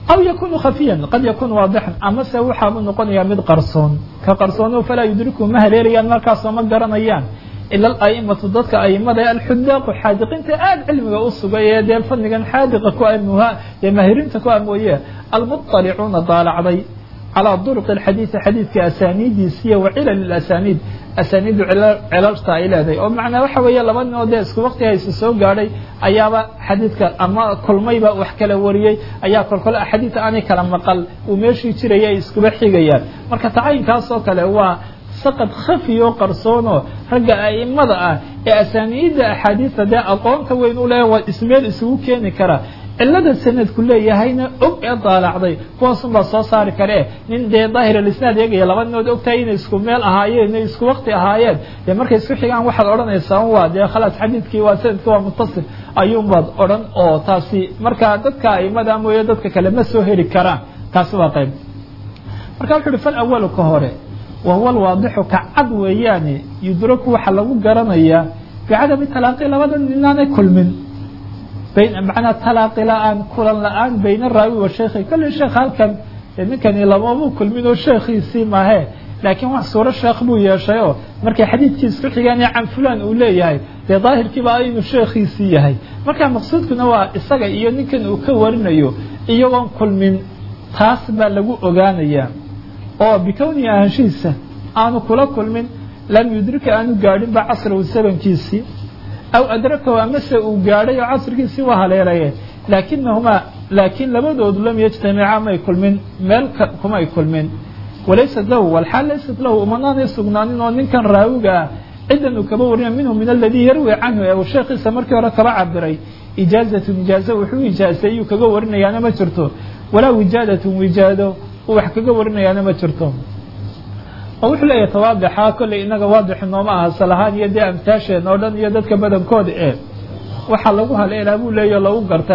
أو يكون خفيا قد يكون واضحا أما سوحا من نقول يا مد قرصون كقرصون فلا يدركوا مهليريا مركز ومقرنيان إلا الأئمة ضدك أئمة الحداق حادقين تآل علم وأصبع ديال فنقا حادق كوأمها يمهرين تكوأموية المطلعون ضال على طرق الحديث حديث كأسانيد سيا وعلل الأسانيد أسانيد علل طائلة ذي أو معنى وحوية لمن وديس وقتها يسسوق علي أيام حديث أما كل ما يبقى وحكى وريي أيام كل حديث أنا كلام مقال وماشي تري يسكب حجيان مركز تعين كاسو كله هو سقط خفي وقرصونه رجع أي مضى أسانيد حديث ده أقوم توين ولا واسميل سوكين كرا إلا السند كله يهينا أب طالع ضي قوسم بصاصار كره من ده ظاهر الإسناد يجي لبنا دكتين يسكو مال أهايين يسكو وقت أهايين ده مركز يسكو حاجة واحد أورن يسوى ده خلاص حديث كي واسد كوا متصل أيوم بعد أورن أو تاسي مركز دتك أي مدام ويدتك كلمة سهير كرا تاسوا طيب مركز الحرف الأول كهره وهو الواضح كعدو يعني يدرك وحلو جرنيا في عدم التلاقي لبدا إننا كل من بين معنى تلاقي الآن كل الآن بين الراوي والشيخ كل الشيخ هل كان يلمامو كل من الشيخ يسمى هي لكن وصور الشيخ بو يا شيء مركي حديث كيس يعني عن فلان أولي هاي لظاهر كبا إنه الشيخ يسي هاي مركي مقصود كنا واستجا يمكن وكورنا يوم كل من تاسب لجو أغانيا أو بكوني أهشيسة أنا كل من لم يدرك أنه قاعدين بعصر والسبن كيسي أو أدركه أمسه وقاعدين عصر كيسي وهاليريه لكن لابد لم يجتمع ما يكل من ملك كما يكل من وليس له والحال ليست له ومنان يسقنان وإن كان راوجا إذا كبورنا منه من الذي يروي عنه أو الشيخ سمرك وركب عبري إجازة وحو إجازة يكبورنا يعني ما شرته ولا وجادة وحكى ورنا يعني ما شرتهم أو حلا يتواضح كل إنك واضح إنه معها صلاحان يدي أمتاشة نودن يدك بدن كود إيه وحلقوها الإلهام لا يلو قرتا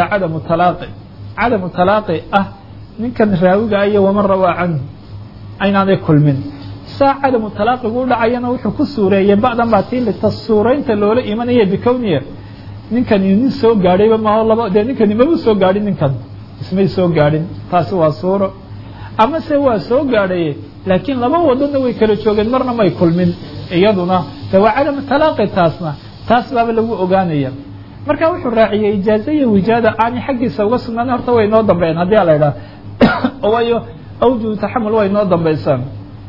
عدم التلاقي نكن راوي أي ومن روى عنه أين هذا كل من ساعة عدم التلاقي يقول عينا وحكو السورية بعد ما تين للتصورين تلولا إيمانية بكونية نكن ينسو قاري وما هو الله ده نكن يمسو قاري نكن اسمه سو قاري تاسوا صورة أما سوى سو قاري لكن لما ودنا ويكرر شوغن مرنا ما يكل من يدنا سوى عدم التلاقي تاسنا بلو أغانية مركا وحو راعية إجازية وجادة عني حقي سوى سنان هرتا وينو دنبين هدي على إله أو أوجو تحمل وينو دنبيسان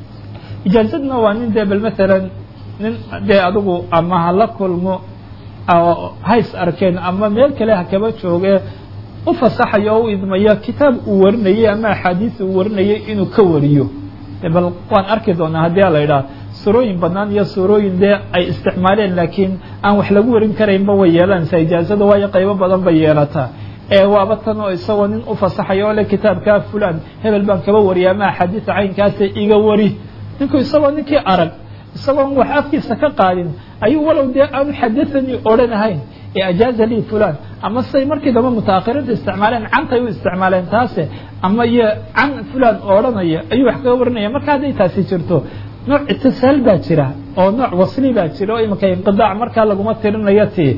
إجازتنا وانين دي بالمثلا دي أدوغو أما هلقو المو أو هايس أركين أما ميلك لها كبات شوغي وفصحي أو إذا كتاب ورنية أما حديث ورنية إنو كوريو بل وان أركضنا هدي على إله سروين بنان يا سروين ده أي استعمالين لكن أن وحلقوا رين كريم بويلان سيجازة ويا قيمة بدن بيلاتها وابتنو يسوون أفصحي ولا كتاب كاف فلان هذا البنك بوري ما حديث عين كاس يجوري نكو يسوون نكي أرق يسوون وحافي سكقالين أي ولو ده أن حدثني أولنا هاي إعجاز لي فلان أما السيمر كده متأخرين استعمالين عن طيب استعمالين تاسه أما عن فلان أولنا أيوة حكورنا ما كان تاسي شرطه نوع اتصال باجرة أو نوع وصلي باجرة أي مكان انقطاع مركز لقوم ترنياتي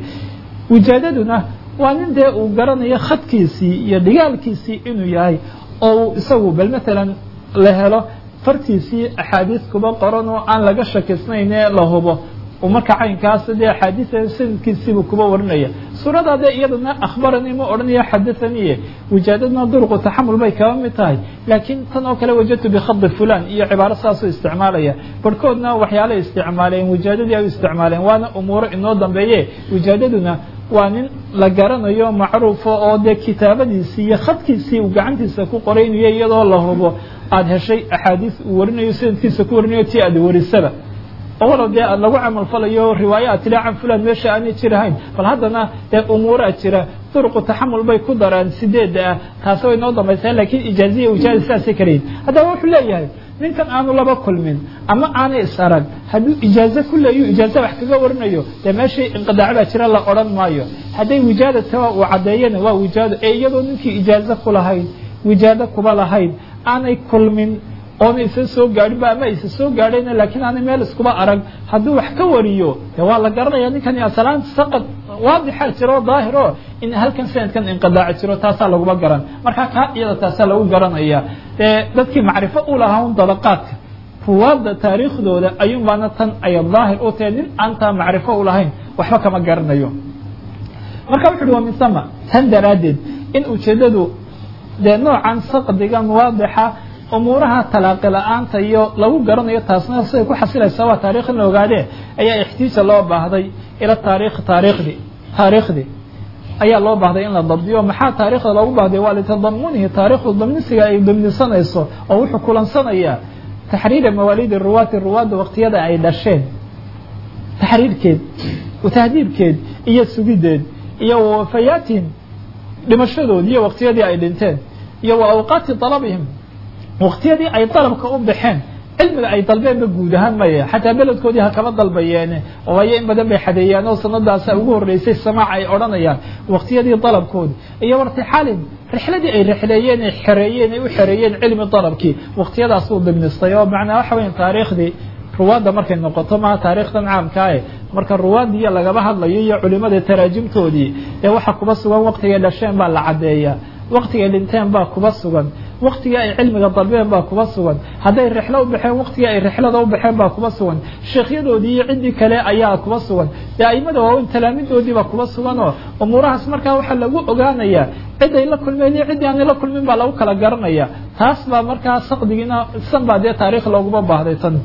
وجددنا وأن ده وقرنا يخد كيسي يديال كيسي إنه ياي أو يسوي بالمثلا لهلا فرتيسي أحاديث كبا قرنوا عن لقشة كسنين لهبه ومركا عين كاس دي أحاديث سن كيسي بكبا ورنية سورة ده إيضا أخبرني ما أرنية حدثني وجددنا درق تحمل بي كامتاي لكن تنوك لو وجدت بخض فلان هي عبارة ساسو استعمالية بركودنا وحيالي استعمالين وجدد يو استعمالين وانا أمور إنو ضمبيه وجددنا وان لقرنا يوم معروف أو ده كتابة ديسية خط كيسي وقعنتي سكو قرين يدو الله هو هذا شيء أحاديث ورنية سن كيسي ورنية تيادي ورسالة أولا ده لو عمل فليو روايات لا عن فلان ماشي أني تشرهين فالهذا أمور أشرة طرق التحمل بيقدر أن سداد تسوي نوضة مثلا لكن إجازية وجازة سكرين هذا هو حليه من كان أنا لا بقول من أما أنا إسرائيل هذا إجازة كله إجازة وحكي ورنا يو ده ماشي انقطاع بشرة لا أوران مايو هذا وجادة سوا وعدينا ووجادة أيضا إنك إجازة كلها هاي وجادة كلها هاي أنا كل من أنا إسسو قاري بقى إسسو قارينا لكن أنا مال إسكوبا أرق هذا وحكي وريو والله قرنا يعني كان أصلاً سقط waadixa jiro daahiro in halkan sanadkan inqidaac jiro taasa lagu garan marka ka iyada taasa lagu garanaya dadkii macrifo u lahaa dabaqaadka ruwaada taariikhdooda ayuun baana tan ay daahir u tahay anta macrifo u lahayn waxba kama garanayo marka wuxuu waa misama tan daraadid in ujeedadu noocan saqdigan waadixa umuuraha talaaqi la'aanta iyo lagu garanayo taasna say ku xasilaysaa waa taariikh la ogaade ayaa ixtiija loo baahday ila taariikhdi ayaa loo baahday in la dabdiyo maxaa taariikhda loogu baahday waa litadamunihi taariikhdu damnisiga ay damnisanayso oo wuxuu kulansanaya taxriir mawaalid ruwaada waqtiyada ay dhasheen taxriirkeed tahdiibkeed iyo sugideed iyo wafayaatihim dhimashadood iyo waqtiyadii ay dhinteen iyo awqaati talabihim waqtiyadii ay talabka u baxeen cilmiga ay dalbeen guud ahaan maya xataa beledkoodii ha kaba dalbayeen oo ay in badan bay xadeeyaan oo sanadaas ugu horeysay samaac ay oranayaan waqtiyadii talabkood iyo wartixaalin rixladii ay rixleeyeen ay u xareeyeen cilmi talabkii waqtiyadaas uu dibnistay oo macna waxa weyn taariikhdii ruwaada markay noqoto ma taariikhdan caamka ah marka ruwaadiya laga hadlayo iyo culimada taraajimtoodii waxa kuba sugan waqtiga dhasheen baa la cadeeyaa waqtiga dhinteen baa kuba sugan waqtiga ay cilmiga dalbeen baa kuba sugan haday rixlo u baxeen waqtiga ay rixlada u baxeen baa kuba sugan sheekhiyadoodii iyo cidii kale ayaa kuba sugan aimada waa talaamidoodii baa kuba sugan oo umurahaas marka waxa lagu ogaanaya cid ay la kulmeen iyo cid aan la kulmin baa lagu kala garanaya taas baa marka saqdigina sanbade taariikh loogu baahday tan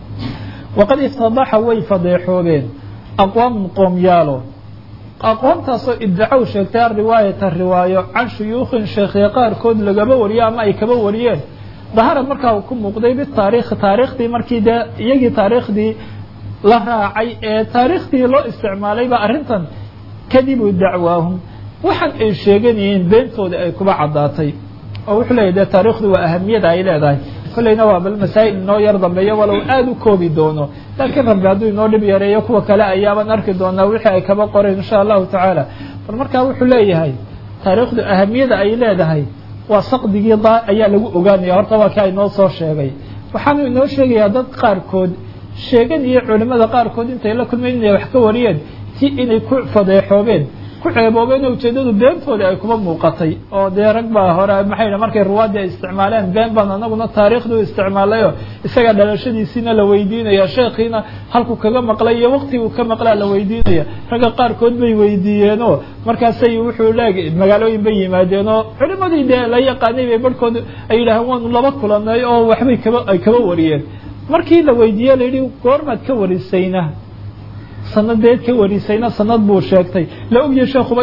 waqad iftadaha way fadixoobeen aqwam qomyaalo aqoontaasoo iddacow sheegtay riwaayo can shuyuukhin sheekhiya qaarkood lagaba wariyo ama ay kaba wariyeen dahara markaa ku muuqday taariikhdii markii dee iyagii taariikhdii la raacay ee taariikhdii loo isticmaalayba arrintan kadibu dacwaahum waxaan ay sheeganayeen beentooda ay kuba caddaatay oo wuxuu leeyahy dee taariikhdu waa ahamiyada ay leedahay kollayna waa bal masaa'il inoo yar dambeeyo walow aada u koobi doono laakiin rabbi hadduu inoo dhib yareeyo kuwa kale ayaaban arki doonaa wixii ay kaba qoreen insha allahu tacaala bal markaa wuxuu leeyahay taariikhdu ahamiyada ay leedahay waa saqdigii ayaa lagu ogaanaya horta waa ka inoo soo sheegay waxaanu inoo sheegayaa dad qaarkood sheegan iyo culimada qaarkood intay la kulmeen inay wax ka wariyeen si inay ku fadeexoobeen ku ceeboobeen ujeedadu beentooda ay kuma muuqatay oo dee rag baa hore maxay markay ruwaadii ay isticmaaleen been baan anaguna taariikhdu isticmaalayo isaga dhalashadiisina la weydiinaya sheekhiina halku kaga maqlay iyo waqti uu ka maqlaa la weydiinaya ragga qaarkood bay weydiiyeen oo markaasay wuxuu leeyahay magaalooyin bay yimaadeen oo culimadii dee la yaqaanay bay barkood ay yiraahdeen waan laba kulanay oo waxbay kaba wariyeen markii la weydiiyay la yiri goormaad ka warisayna sanadeed ka warisayna sanad buu sheegtay la ogyahay sheekhuba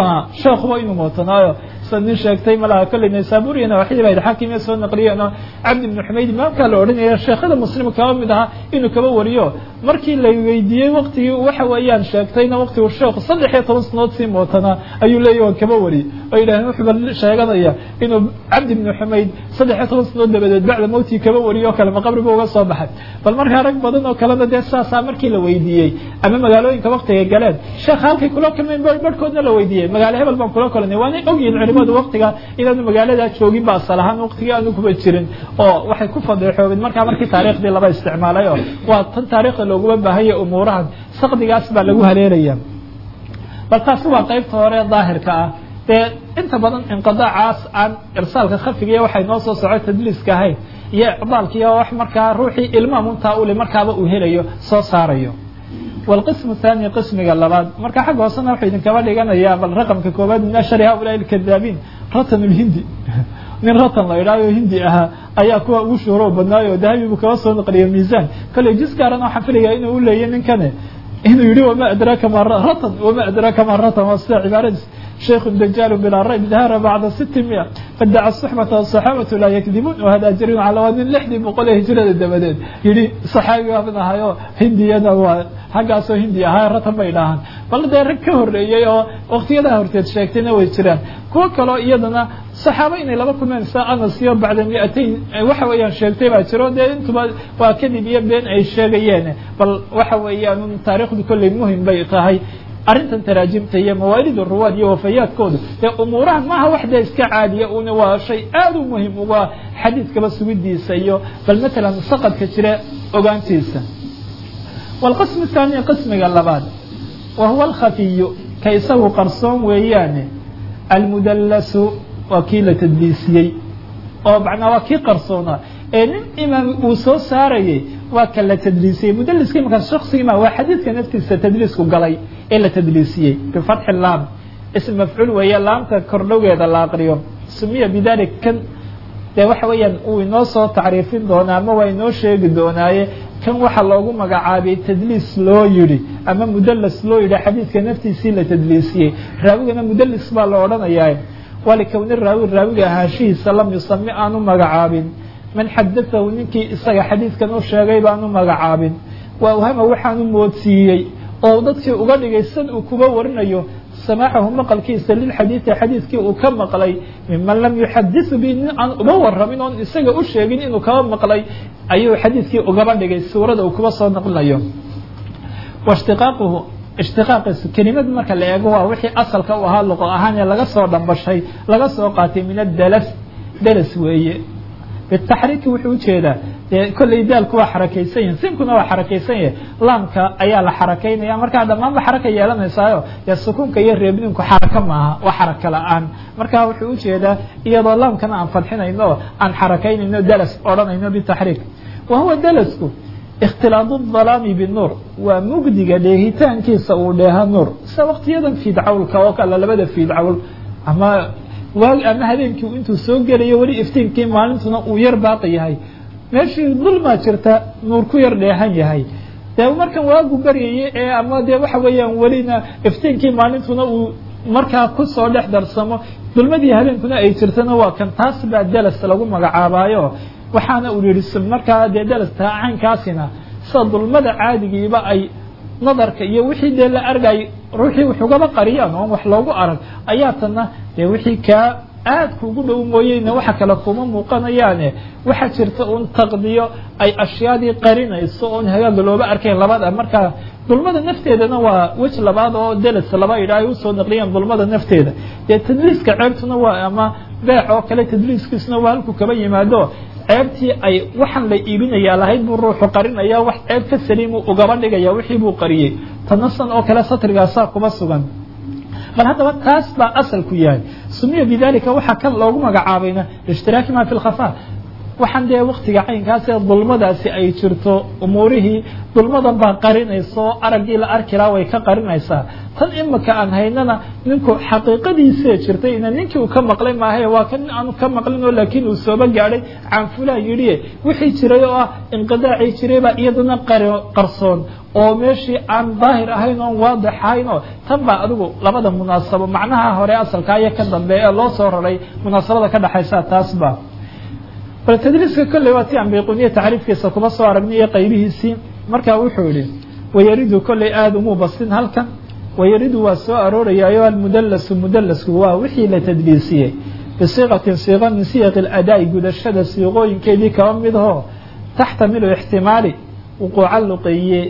inuu mootanaayo sanad sheegtay malaha kalina saaburiina waxii bay xakiimay soo naqliyeen Abd ibn Humayd maamka la oranayay sheekhada muslimka ka mid ah inuu kaba wariyo markii la weydiiyay waqtigii waxa weeyaan sheegtayna waqti uu sheekhu 13 sanadood si mootana ayuu leeyahay kaba wari ay ilaahay wuxuu sheeganaya inuu Abd ibn Humayd 13 sanadood dabadeed bacda mawtii kaba wariyo kala qabriga uga soo baxay bal markaa rag badan oo kala deesaasa markii la weydiiyay ama magaalooyinka waqtiga galeen sheekh halkii kula kulmeen barkoodna la weydiiyay magaalo hebel baan kula kulnay waana ogyiin culimadu waqtiga inaanu magaalada joogin ba asalahan waqtiga aanu ku jirin oo waxay ku fadeexoobeen markii taariikhdii laba isticmaalay oo waa tan taariikhda loogu baahayo umurahan saqdigaas baa lagu haleelaya bal taas waa qaybta hore daahirka ah inta badan inqidaacaas aan irsaalka khafiga waxay noo soo socotay tadliiska ahayn iyo icdaalkiiyo wax markaa ruuxii ilmaam inta uu markaaba uu helayo soo saarayo والقسم الثاني قسم اللباد marka xaq hoosana waxa idin kaba dhiganaya bal raqamka koobaad min shariha ulay kadabin ratan hindi min ratan la ilaayo hindi aha ayaa kuwa ugu shuhro badnaayo dahabi ka soo naqliyo miisaan kale jiskaarana waxa filiga inuu u leeyahay ninkan inuu yiri wama adraka ma ratan wasa ibarat شيخ الدجال بلا ريب ظهر بعد 600 فدع الصحبة والصحابة لا يكذبون وهذا أجر على وادي اللحد بقوله هجرة الدبدين يلي صحابي أبنى هايو هندي أنا حقاسو هندي هاي رتم بيناهن بل ده ركه الرئية وقت يده هرتد شاكتنا ويجران كوكالو إيادنا صحابين لما كنا نساء نصيب بعد 200 وحويان شاكتين باجرون ده انتم واكدي بين أي شاقيين بل وحويان تاريخ كل مهم بيطاهي arintan taraajimta iyo mawaalid ruwaad iyo wafayaadkooda ee umurahan ma aha waxda iska caadiya oo waa shay aad u muhiim u ah xadiiska basuudiisa iyo bal mesela saqadka jira ogaantiisa wal qism thani qismiga labaad wa huwa al khafiy كيسو قرصون وياني المدلس وكيل تدليسي أو بعنا وكي قرصونا إن إمام وصو ساري وكلا تدليسي مدلس كما كان شخصي ما واحد كان نفس تدليس وقلي إلا تدليسي بفتح اللام اسم مفعول ويا لام كرلوغ هذا اللاقريو سمي بذلك كان ده waxa weeyaan uu inoo soo tacriifin doona ama way inoo sheegi doonaaye kan waxa loogu magacaabay tadliis loo yiri ama mudallis loo yiri xadiiska naftiisa la tadliisiyay raawigana mudallis baa loo oranayaa walakawni raawiga haashiisa lam yusami aanu magacaabin man hadathahu ninkii isaga xadiiskan uu sheegay baanu magacaabin waa wahama waxaanu moodsiiyay oo dadkii uga dhigaysan uu kuba warinayo سماعه مقل كيس للحديث حديث كي وكم مقلي ممن لم يحدث بين أن أمور من أن يسجى أشياء إنه كم مقلي أيه حديث كي وجبان دقي السورة أو كبصة نقل اليوم واشتقاقه اشتقاق كلمة مركل اللي يجوا وحي أصل كوها اللغة أهاني لقى صور دم بشيء لقى صوقاتي من درس ويا بالتحريك وحوش هذا كل يدال كوا حركيسين سين كنا حركيسين لامك أيال حركين يا مركا هذا ما بحركة يا لما يسايو يا سكون كي يربينك حركة معها وحركة الآن مركا وحوش هذا يضل لام كنا عن فتحنا إنه عن حركين إنه دلس أورنا إنه بالتحريك وهو دلسكو اختلاط الظلام بالنور ومجد جديه تانكي سؤولها النور سوقت يدا في دعول كواك لا بدأ في دعول أما وأما هذينك وأنتوا سوق جري ولي إفتين كم مالنتنا ويرباطي هاي ماشي ظلمة شرطة نور كوير لهاي هاي ده مركب واجو بري أما ده وحويا ولينا إفتين كم مالنتنا ومركب كل صالح درسمه ظلمة دي هذين كنا أي شرطنا وكان تاسب الجلس لقوا مجعبايو وحنا أولي السم مركب ده جلس عن كاسنا صد ظلمة عادي يبقى أي نظر كي وحي ده لا أرجع روحي وحجاب قريان هم وحلاقوا أرج أياتنا ده وحي aad kugu dhow mooyeen waxa kala kuma muuqanayaan waxa jirta oo taqdiyo ay ashyaadii qarinayso oo hagaag looba arkay labada marka dulmada nafteedana waa waj labaad oo dalas laba ilaahay u soo naqliyaan dulmada nafteeda ee tadliiska ceebtuna waa ama beex oo kale tadliiskiisna waa halku kaba yimaado ceebtii ay waxan la iibinaya lahayd buu ruuxu qarinaya wax ceeb ka saliim u gaba dhigaya wixii buu qariyay tanasan oo kale satrigaas kuma sugan بل هذا كاس لا أصل كيان سمي بذلك وحكى الله ما قعابينا الاشتراك ما في الخفاء وحندي وقت عين كاس الظلمة داسي أي شرطه أموره ظلمة ضم قرين يسوع أرجل أركلا ويكقرين يسا تن إما كأن هيننا ننكو حقيقة دي شرطين ننكو كم مقلين ما هي وكان أنو كم مقلين ولكن السبب جاري عن فلان يريه وحي شريعة انقطاع شريعة يدنا قرصون oo meeshii aan daahir ahayn oo waadix ahayn oo tanba adigu labada munaasabo macnaha hore asalka ay ka dambeeyay loo soo raray munaasabada ka dhaxaysa taasba bal tadriiska kulli waati aan beeqooniye taariifkiisa kuma soo aragnay qaybihiisi marka wuxuu yiri wayaridu kulli aadamu basin halkan wayaridu waa soo aroorayaayo mudallasku waa wixii la tadliisiyay bisiiqatin siiqan siyaq al-adaa gudashada siiqooyinkeedii ka mid ah taxtamilu ihtimaali wuquuc luqiyyi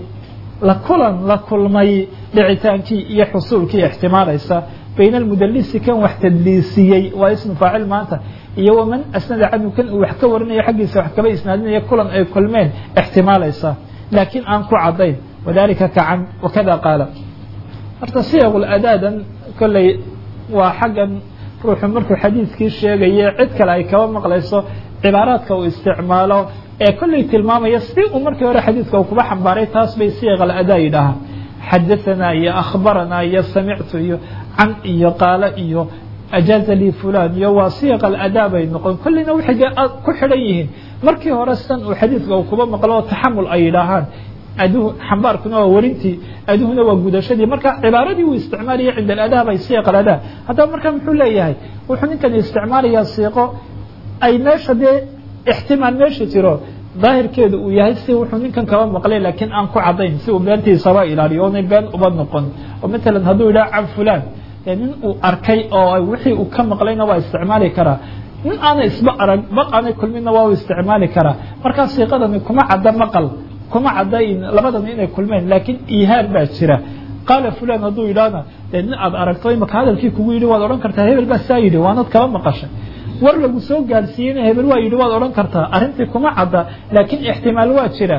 la kulmay dhicitaankii iyo xusuulkii ihtimaalaysa bayna almudallis kan wax tadliisiyay waa ismu faacil maanta iyo waman asnada anhu kan wax ka warinayo xaqiisa wax kaba isnaadinayo kulan ay kulmeen ihtimaalaysa laakiin aan ku cadayn wadaalika kacan wakada qaala horta siyaqul adaadan kulli waa xagan ruuxu markuu xadiiskii sheegaya cid kale ay kaba maqlayso cibaaraadka uu isticmaalo كل كلمة يستيق ومركي ورا حديثك وكبا حنباري تاس بي صيغ الأداء لها حدثنا يا أخبرنا يا سمعت عن يا قال أجاز لي فلان يا وصيغ الأداء بين نقول كلنا وحاجة كحريين مركي ورا السن وحديثك وكبا مقلوة تحمل أي لهان أدوه حنبار كنا ورنتي أدوه نوى جودة شدي مركا عبارتي واستعمالي عند الأداء بي صيغ الأداء هذا مركا محل إياه وحن كان استعمالي يا صيغة أي ماشي احتمال ماشي ترى ظاهر كده ويهسي وحنين كان كمان مقلي لكن أنكو عضين سوى بلانتي سواء إلى ريون بان وبنقن ومثلا هذو لا عن فلان يعني أركي أو وحي وكم مقلينا واستعمالي كرا من أنا اسمع بقى أنا كل منا واو استعمالي كرا مركز سيقظة كما عدا مقل كما عدين لبدا من كل من لكن إيهاب باشرة قال فلان هذو إلانا لأن أركتوي مكهذا الكي كويلي وادوران كرتا هيبل بس سايدي وانا كمان مقشة war lagu soo gaarsiinay hebel waa yidhi waad oran kartaa arintii kuma cadda laakiin ihtimaal waa jira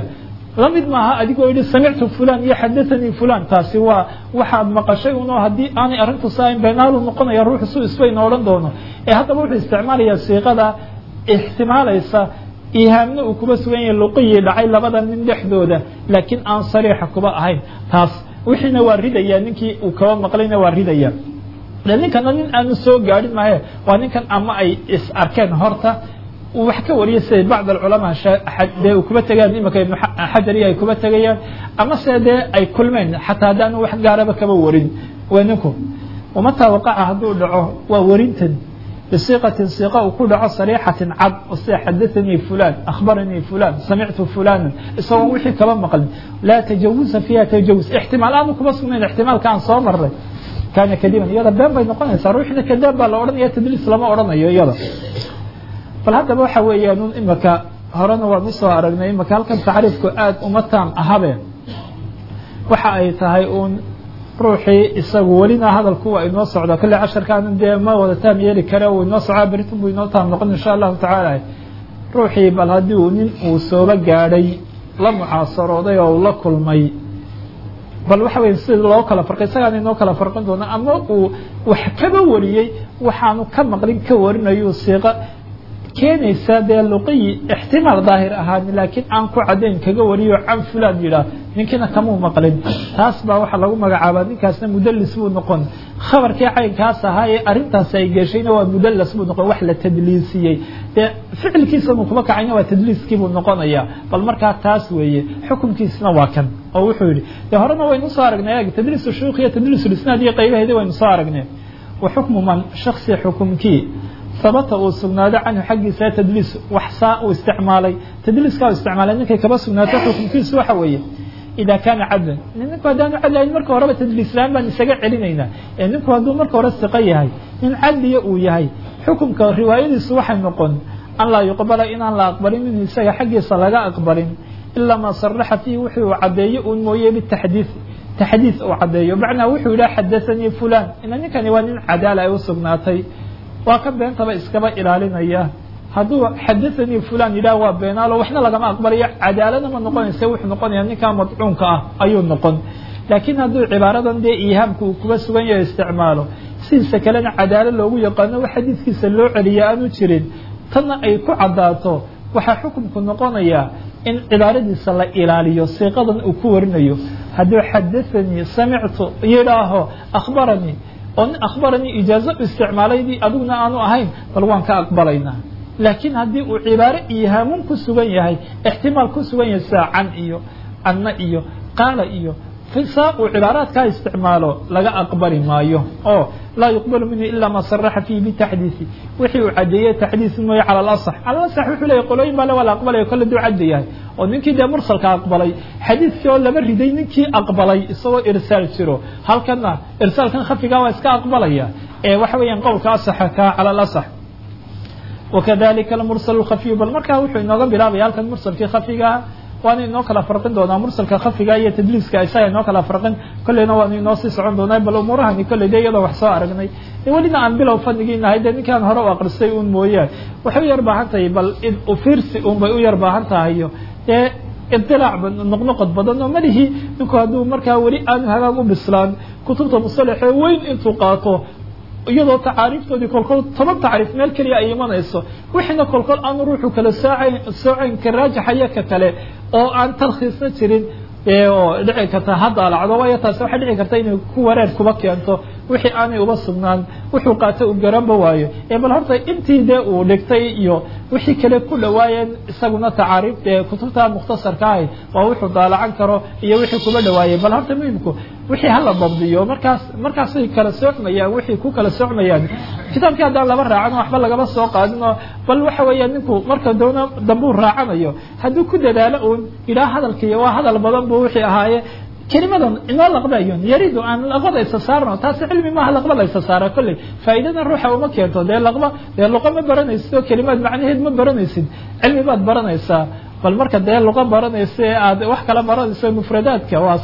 lamid maaha adigoo yidhi samictu fulan iyo xadathanii fulan taasi waa waxaad maqashay unoo haddii aanay arrintu saain beenaalu noqonaya ruuxu su isbayna odhan doono ee haddaba wuxuu isticmaalayaa siiqada ixtimaalaysa ihaamna uu kuba sugan yahay luqiyii dhacay labada nin dhexdooda laakiin aan sariixa kuba ahayn taas wixiina waa ridaya ninkii uu kaba maqlayna waa ridaya ninkana nin aanu soo gaadhin maahe waa ninkan ama ay is arkeen horta wax ka wariyay sida bacd alculamaa dee kuba tegayaan imika ibnu xajar iyo ay kuba tegayaan ama se dee ay kulmeen xataa haddaanu wax gaaraba kaba warin waa ninku wamataa waqaca hadduu dhaco waa warintan bisiiqatin siiqa uu ku dhaco sariixatin cad oo sida xadathanii fulan akhbaranii fulan samictu fulanan isagoo wixii kaba maqlin laa tajawuza fiiha tajawuz ixtimaal aanu kuba sugnayn ixtimaalka aan soo maray kaana kadiban iyada been bay noqonaysaa ruuxina kadaab baa la odhanaya tadliis lama odhanayo iyada bal haddaba waxa weeyaan imika horena waan usoo aragnay imika halkan tacriifku aad uma taam ahabe waxa ay tahay uun ruuxii isagu welina hadalku waa inoo socda kale casharkaan dee ma wada taam yeeli kare uu inoo socdaa beritan buu inoo taam noqon insha allahu tacaala ruuxii bal haddii uu nin uu sooba gaadhay la mucaasarooday oo uu la kulmay bal waxa weya sida loo kala farqay isagaan inoo kala farqin doona ama uu wax kaba wariyey waxaanu ka maqlin ka warinayo siiqa keenaysa dee luqiyi ixtimaal daahir ahaan laakiin aan ku caddayn kaga wariyo can fulan yidhaah ninkiina kamuu maqlin taas baa waxaa lagu magacaabaa ninkaasna mudallis buu noqon khabarkii caynkaas ahaa ee arrintaasi ay geshayna waa mudallas buu noqon wax la tadliisiyey dee ficilkiisanu kuba kacayna waa tadliiskii buu noqonaya bal markaa taas weeye xukunkiisna waa kan oo wuxuu yidhi dee horena waynu soo aragnay tadliisu shuyuukh iyo tadliisulisnaad iyo qaybaheedii waynu soo aragnay wa xukmu man shaksi xukumkii habata uu sugnaado canhu xaggiisa tadliis waxsaa uu isticmaalay tadliiskaa u isticmaalay ninkay kaba sugnaato xukunkiisu waxa weeye idaa kaana cadlan ninku haddaanu cadlayn marka horeba tadliislaan baan isaga celinaynaa ee ninku hadduu marka hore siqo yahay nin cadliya uu yahay xukunka riwaayadiisu waxay noqon an laa yuqbala inaan la aqbalin minhu isaga xaggiisa laga aqbalin ilaa maa saraxa fiihi wixii uu caddeeyo uun mooye bitaxdiid taxdiid uu caddeeyo macnaa wuxuu yidhaha xadathanii fulan ina ninkani waa nin cadaala ay u sugnaatay waa ka beentaba iskaba ilaalinaya hadduu xadathanii fulan yidhaah waa beenaalo waxna lagama aqbalayo cadaalada ma noqonaysa wuxuu noqonaya ninkaa madcuunka ah ayuu noqon laakiin hadduu cibaaradan dee iihaamka uu kuba sugan yahay isticmaalo sidiisa kalena cadaalo loogu yaqaano wax xadiidkiisa loo celiya aanu jirin tanna ay ku caddaato waxaa xukunku noqonayaa in cibaaradiisa la ilaaliyo siiqadan uu ku warinayo hadduu xadathanii samictu yidhaaho akhbaranii oo nin akhbaranii ijaazo u isticmaalaydii adiguna aanu ahayn bal waan ka aqbalaynaa laakiin haddii uu cibaaro iihaamun ku sugan yahay ixtimaal ku sugan yahay sida can iyo anna iyo qaala iyo saa uu cibaaraadkaa isticmaalo laga aqbali maayo oo laa yuqbalu minhu ilaa maa saraxa fiihi bitaxdiisi wixii uu caddeeyey taxdiis mooye cala alasax cala alasax wuxuu leeyahy qolooyin baa le waa la aqbalaya kolle duu cadda yahay oo ninkii dee mursalka aqbalay xadiidkii oo laba riday ninkii aqbalay isagoo irsaal jiro halkana irsaalkan khafigaa waa iska aqbalaya ee waxa weeyaan qowlka asaxa kaa cala alasax wakadalika almursal lkhafiyu bal markaa wuxuu inooga bilaabaya halkan mursalkii khafigaa waana inoo kala farqin doonaa mursalka khafiga iyo tadliiska isaga inoo kala farqin kolleyna waanu inoo sii socon doonaa bal umuurahani kolley dee iyadoo wax soo aragnay welina aan bilow fadnigiinahay dee ninkaan hore u aqristay un mooyaan waxay u yar baahan tahay bal ufiirsi un bay u yar baahan tahayo dee idilaac noqnoqod badan oo malihii ninku hadduu markaa weli aanu hagaag u bislaan kutubta musalaxee weyn intuu qaato iyadoo tacaariiftoodii kolkol 10 tacriif meel keliya ay imanayso wixina kolkol aan ruuxu kala soocayn ka raajaxaya ka kale oo aan talkhiisna jirin oo dhici karta hadda alacdo waayo taas waxay dhici karta inay ku wareer kuba keento wixii aanay uba sugnaan wuxuu qaatay u garanba waayo bal horta intii dee uu dhigtay iyo wixii kale ku dhawaayeen isaguna tacaariifta kutubta mukhtasarka ah waa wuxuu daalacan karo iyo wixii kuba dhawaayay bal horta muhiimku wixii hala dabdiyo markaas ay kala soocmayaan wixii ku kala soocmayaan kitaabkii haddaan laba raacan waxba lagaba soo qaadin bal waxa weeyaan ninku marka doona dambuu raacanayo hadduu ku dadaalo uun ilaa hadalkii waa hadal badan buu wixii ahaaye kelimadan inoo laqbayon yaridu aan laqbada isa saarno taasi cilmi maaha laqba la isa saara kolley faa'iidadan ruuxa uma keento dee laqba dee luqa ma baranaysid oo kelimaad macnaheed ma baranaysid cilmi baad baranaysaa bal marka dee luqa baranaysa aad wax kala baranayso mufradaadka waa sax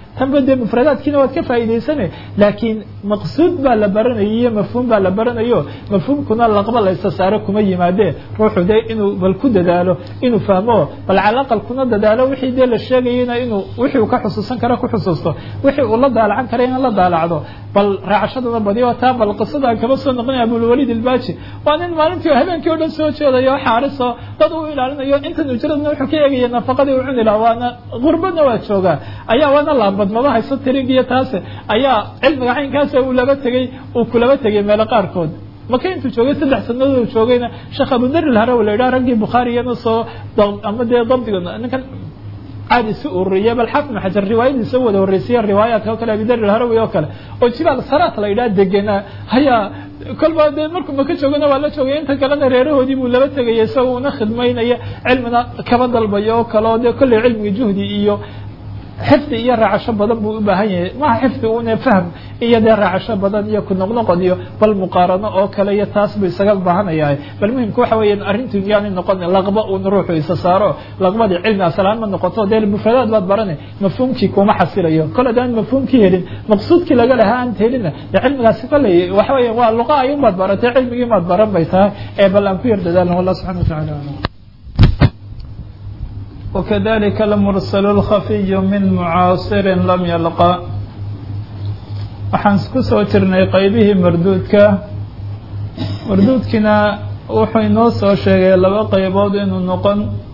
tanba dee mufradaadkiina waad ka faa'iidaysane laakiin maqsuud baa la baranayo iyo mafhuum baa la baranayo mafhuumkuna laqba la isa saaro kuma yimaadee ruuxu dee inuu bal ku dadaalo inuu fahmo bal calaqal kuna dadaalo wixii dee la sheegayena inuu wixii uu ka xusuusan karo ku xusuusto wixii uu la daalacan kara in la daalacdo bal raacashaduna badiyo taa bal qisada kaba soo noqonaya abulwaliid albaaji waa nin maalintii habeenkii oo dhan soo jeedayo xaariso dad uu ilaalinayo intan ujradna wuxuu ka eegaya nafaqadii uu cuni lahaa waana gurbadna waa joogaa ayaa waana laabad maba hayso tirigiyo taas ayaa cilmiga caynkaas uu kulaba tegay meelo qaarkood maka intuu joogay 3 sanadood joogayna sheekh Abu Dar al-Harawi la yiraahdo ragii Bukhari-yana soo ama dee dabdiga ninkan caadi si ururiya bal xafna xajar riwaayadiisa wada horeysay riwaayaadka kale Abu Dar al-Harawi oo kale oo jibal saraat la yiraahdo degena haya kolba dee markuu maka joogana waa la joogay inta kalena reerahoodii buu laba tegay isagoo una khidmaynaya cilmiga kaba dalbayo kale oo dee kulli cilmiga juhdi iyo xifdi iyo raacasho badan buu u baahan yahay ma xifdi una fahm iyo dee raacasho badan iyo ku noqnoqod iyo bal muqaarano oo kale iyo taas buu isaga baahanayaa bal muhiimku waxa weeyaan arrintu yaani noqon laqba uu ruuxu isa saaro laqbada cilmi aslaan ma noqoto dee mufradaad baad baranay mafhuumkii kuma xasilayo kala daan mafhuumkii helin maqsuudkii laga lahaa aan helina cilmigaasi kale waxa weeyaan waa luqa ay u baratay cilmigii ma baran bay tahay ee bal aan ku yardadaan Allah subhanahu wa ta'ala وكذلك المرسل الخفي من معاصر لم يلقى waxaan ku soo jirnay qaybihii marduudkina wuxuu inoo soo sheegay laba qaybood inuu noqon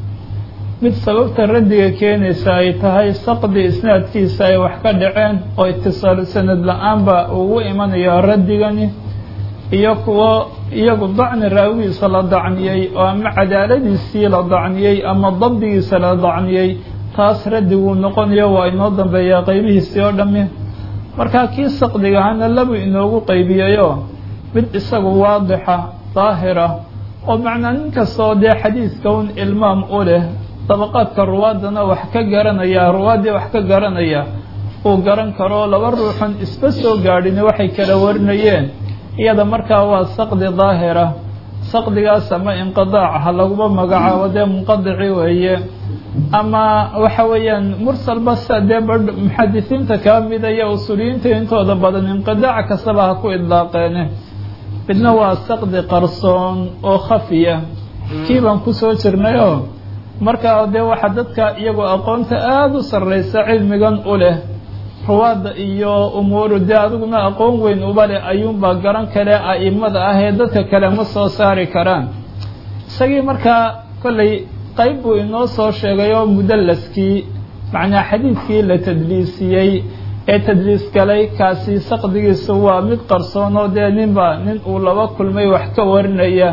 mid sababta radiga keenaysa ay tahay saqdi isnaadkiisa ay wax ka dhaceen oo ittisaal sanad la'aanba ugu imanayo radigani iyo kuwa iyagu dacni raawigiisa la dacniyey oo ama cadaaladiisii la dacniyey ama dabdigiisa la dacniyey taas radigu noqonayo waa inoo dambeeyaa qaybihiisii oo dhammi markaa kii saqdiga ahana labu inoogu qaybiyayo mid isagu waadixa daahira oo macnaa nin kastoo dee xadiidka un ilmaam u leh dabaqaadka ruwaadana wax ka garanaya ruwaaddii wax ka garanaya uu garan karo laba ruuxan isba soo gaadhin waxay kala warinayeen iyada markaa waa saqdi daahira saqdigaas ama inqidaac ha laguma magacaabo dee munqadici weeye ama waxa weeyaan mursal bas dee muxadisiinta kaa mida iyo usuuliyiinta intooda badan inqidaac kastaba ha ku idlaaqeene midna waa saqdi qarsoon oo khafiya kii baan kusoo jirnayoo markaa dee waxaa dadka iyagoo aqoonta aada u sarraysa cilmigan u leh ruwaadda iyo umuuru dee adiguna aqoon weyn uba leh ayuunbaa garan kale a'imada ah ee dadka kale ma soo saari karaan isagii markaa kollay qayb buu inoo soo sheegay oo mudallaskii macnaa xadiidkii la tadliisiyey ee tadliis galay kaasi saqdigiisu waa mid qarsoon oo dee nin uu laba kulmay wax ka warinaya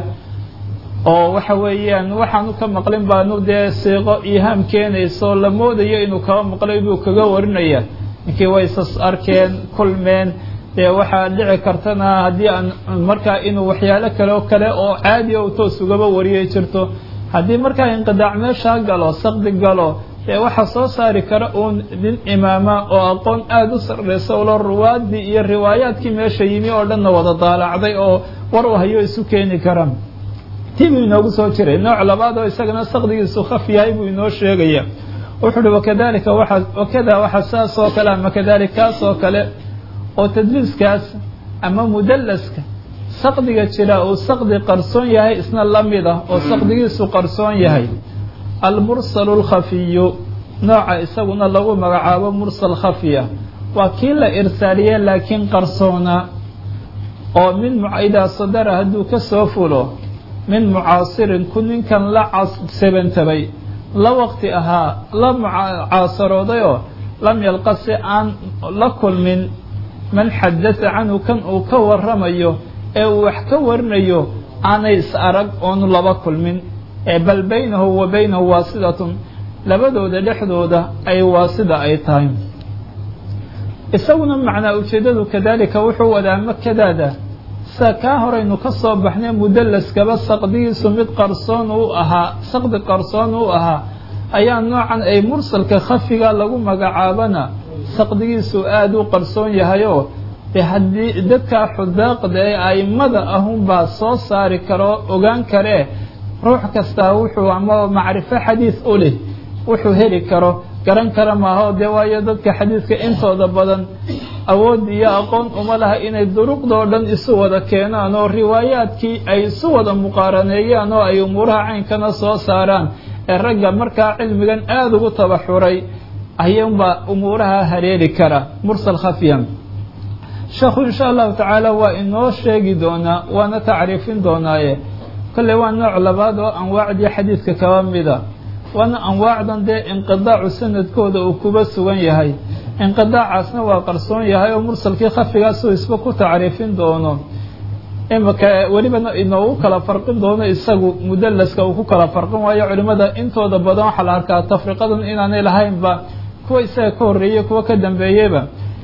oo waxa weeyaan waxaanu ka maqlin baanu dee siiqo ihaam keenayso la moodayo inuu kaba maqlay buu kaga warinaya ninkii way isas arkeen kulmeen dee waxaa dhici kartana haddii aan markaa inuu waxyaalo kale oo caadi oo toos ugaba wariyay jirto haddii markaa inqidaac meeshaa galo saqdi galo dee waxaa soo saari kara uun nin imaama oo aqoon aada u sarreysa ulo ruwaadii iyo riwaayaadkii meesha yimi oo dhanna wada daalacday oo war u hayo isu keeni kara tii buu inoogu soo jiray nooc labaad oo isagana saqdigiisu khaf yahay buu inoo sheegaya wuxuu uhi wakada waxa saas oo kale ama kadalik kaas oo kale oo tadliiskaas ama mudallaska saqdiga jira uu saqdi qarsoon yahay isna la mid ah oo saqdigiisu qarsoon yahay almursalu alkhafiyu nooca isaguna lagu magacaabo mursal khafiya waa kii la irsaaliyey laakiin qarsoona oo min idaa sadara hadduu ka soo fulo min mucaasirin ku ninkan la sebantabay la waqti ahaa la mucaasaroodayo lam yalqa si aan la kulmin man xadata canhu kan uu ka waramayo ee uu wax ka warinayo aanay is arag oonu laba kulmin ee bal baynahu wa baynahu waasidatun labadooda dhexdooda ay waasida ay tahay isaguna macnaa ujeedadu kadalika wuxuu wadaa makadaada sa kaa horaynu ka soo baxnay mudallaskaba saqdigiisu mid qarsoon uu ahaa saqdi qarsoon uu ahaa ayaa noocan ay mursalka khafiga lagu magacaabana saqdigiisu aada u qarsoon yahayoo dee haddii dadka xudaaqda ee a'immada ahunbaa soo saari karo ogaan karee ruux kastaa wuxuu ama macrifo xadiis u leh wuxuu heli karo garan kara maaha dee waayo dadka xadiidka intooda badan awood iyo aqoon uma laha inay duruqdoo dhan isu wada keenaan oo riwaayaadkii ay isu wada muqaaraneeyaan oo ay umuuraha caynkana soo saaraan ee ragga markaa cilmigan aada ugu tabaxuray ayuunbaa umuuraha hareeri kara mursal khafyan sheekhu insha allahu tacaala waa inoo sheegi doonaa waana tacriifin doonaaye kolley waa nooc labaad oo anwaacdii xadiidka kaba mida waana anwaacdan dee inqidaacu sanadkooda uu kuba sugan yahay inqidaacaasna waa qarsoon yahay oo mursalkii khafigaasuu isba ku tacriifin doono imaka welibana inoogu kala farqin doono isagu mudalaska uu ku kala farqin waayo culimada intooda badan waxaa la arkaa tafriqadan inaanay lahaynba kuwa isaga ka horreeyey kuwa ka dambeeyeyba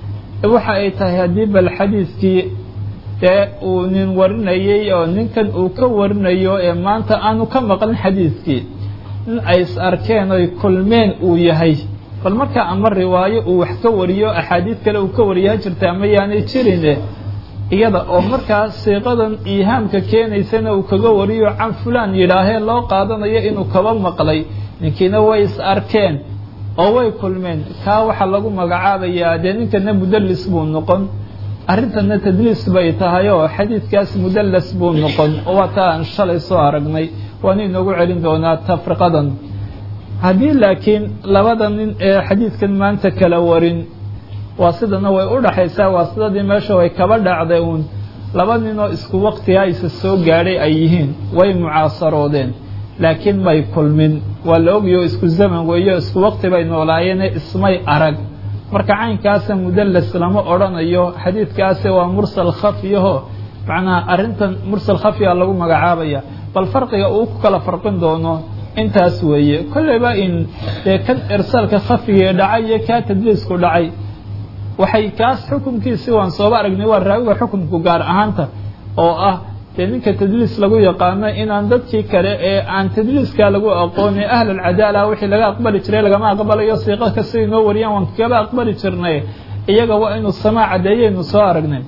waxa ay tahay haddii bal xadiidkii dee uu nin warinayey oo ninkan uu ka warinayo ee maanta aanu ka maqlin xadiidkii in ay is arkeen oy kulmeen uu yahay bal markaa ama riwaayo uu wax ka wariyo axaadiid kale uu ka wariyo ha jirta ama yaanay jirine iyada oo markaa siiqadan iihaamka keenaysana uu kaga wariyo can fulaan yidhaahee loo qaadanayo inuu kaba maqlay ninkiina way is arkeen oo way kulmeen kaa waxaa lagu magacaabayaa dee ninkana mudallis buu noqon arrintana tadliis bay tahay oo xadiidkaas mudallas buu noqon oo waa taa aan shalay soo aragnay waana inoogu celin doonaa tafriqadan haddii laakiin labada nin ee xadiidkan maanta kala warin waa sidana way u dhaxaysaa waa sidadii meesha way kaba dhacday uun laba ninoo isku waqtigaa isa soo gaadhay ay yihiin way mucaasaroodeen laakiin may kulmin waa la ogyo isku zaman weeyo isku waqti bay noolaayeene ismay arag marka caynkaasa mudallas lama odhanayo xadiidkaasi waa mursal khafyaho macnaha arrintan mursal khafya lagu magacaabaya bal farqiga uu ku kala farqin doono intaas weeye kolleyba in dee kan irsaalka khafigee dhacay iyo kaa tadliisku dhacay waxay kaas xukunkiisii waan sooba aragnay waa raawiga xukunku gaar ahaanta oo ah dee ninka tadliis lagu yaqaano inaan dadkii kale ee aan tadliiskaa lagu aqoonay ahl alcadaala wixii laga aqbali jiray lagama aqbalayo siiqa kasta inoo wariyaan waan kaba aqbali jirnay iyaga waa inuu samaa cadeeyeynu soo aragnay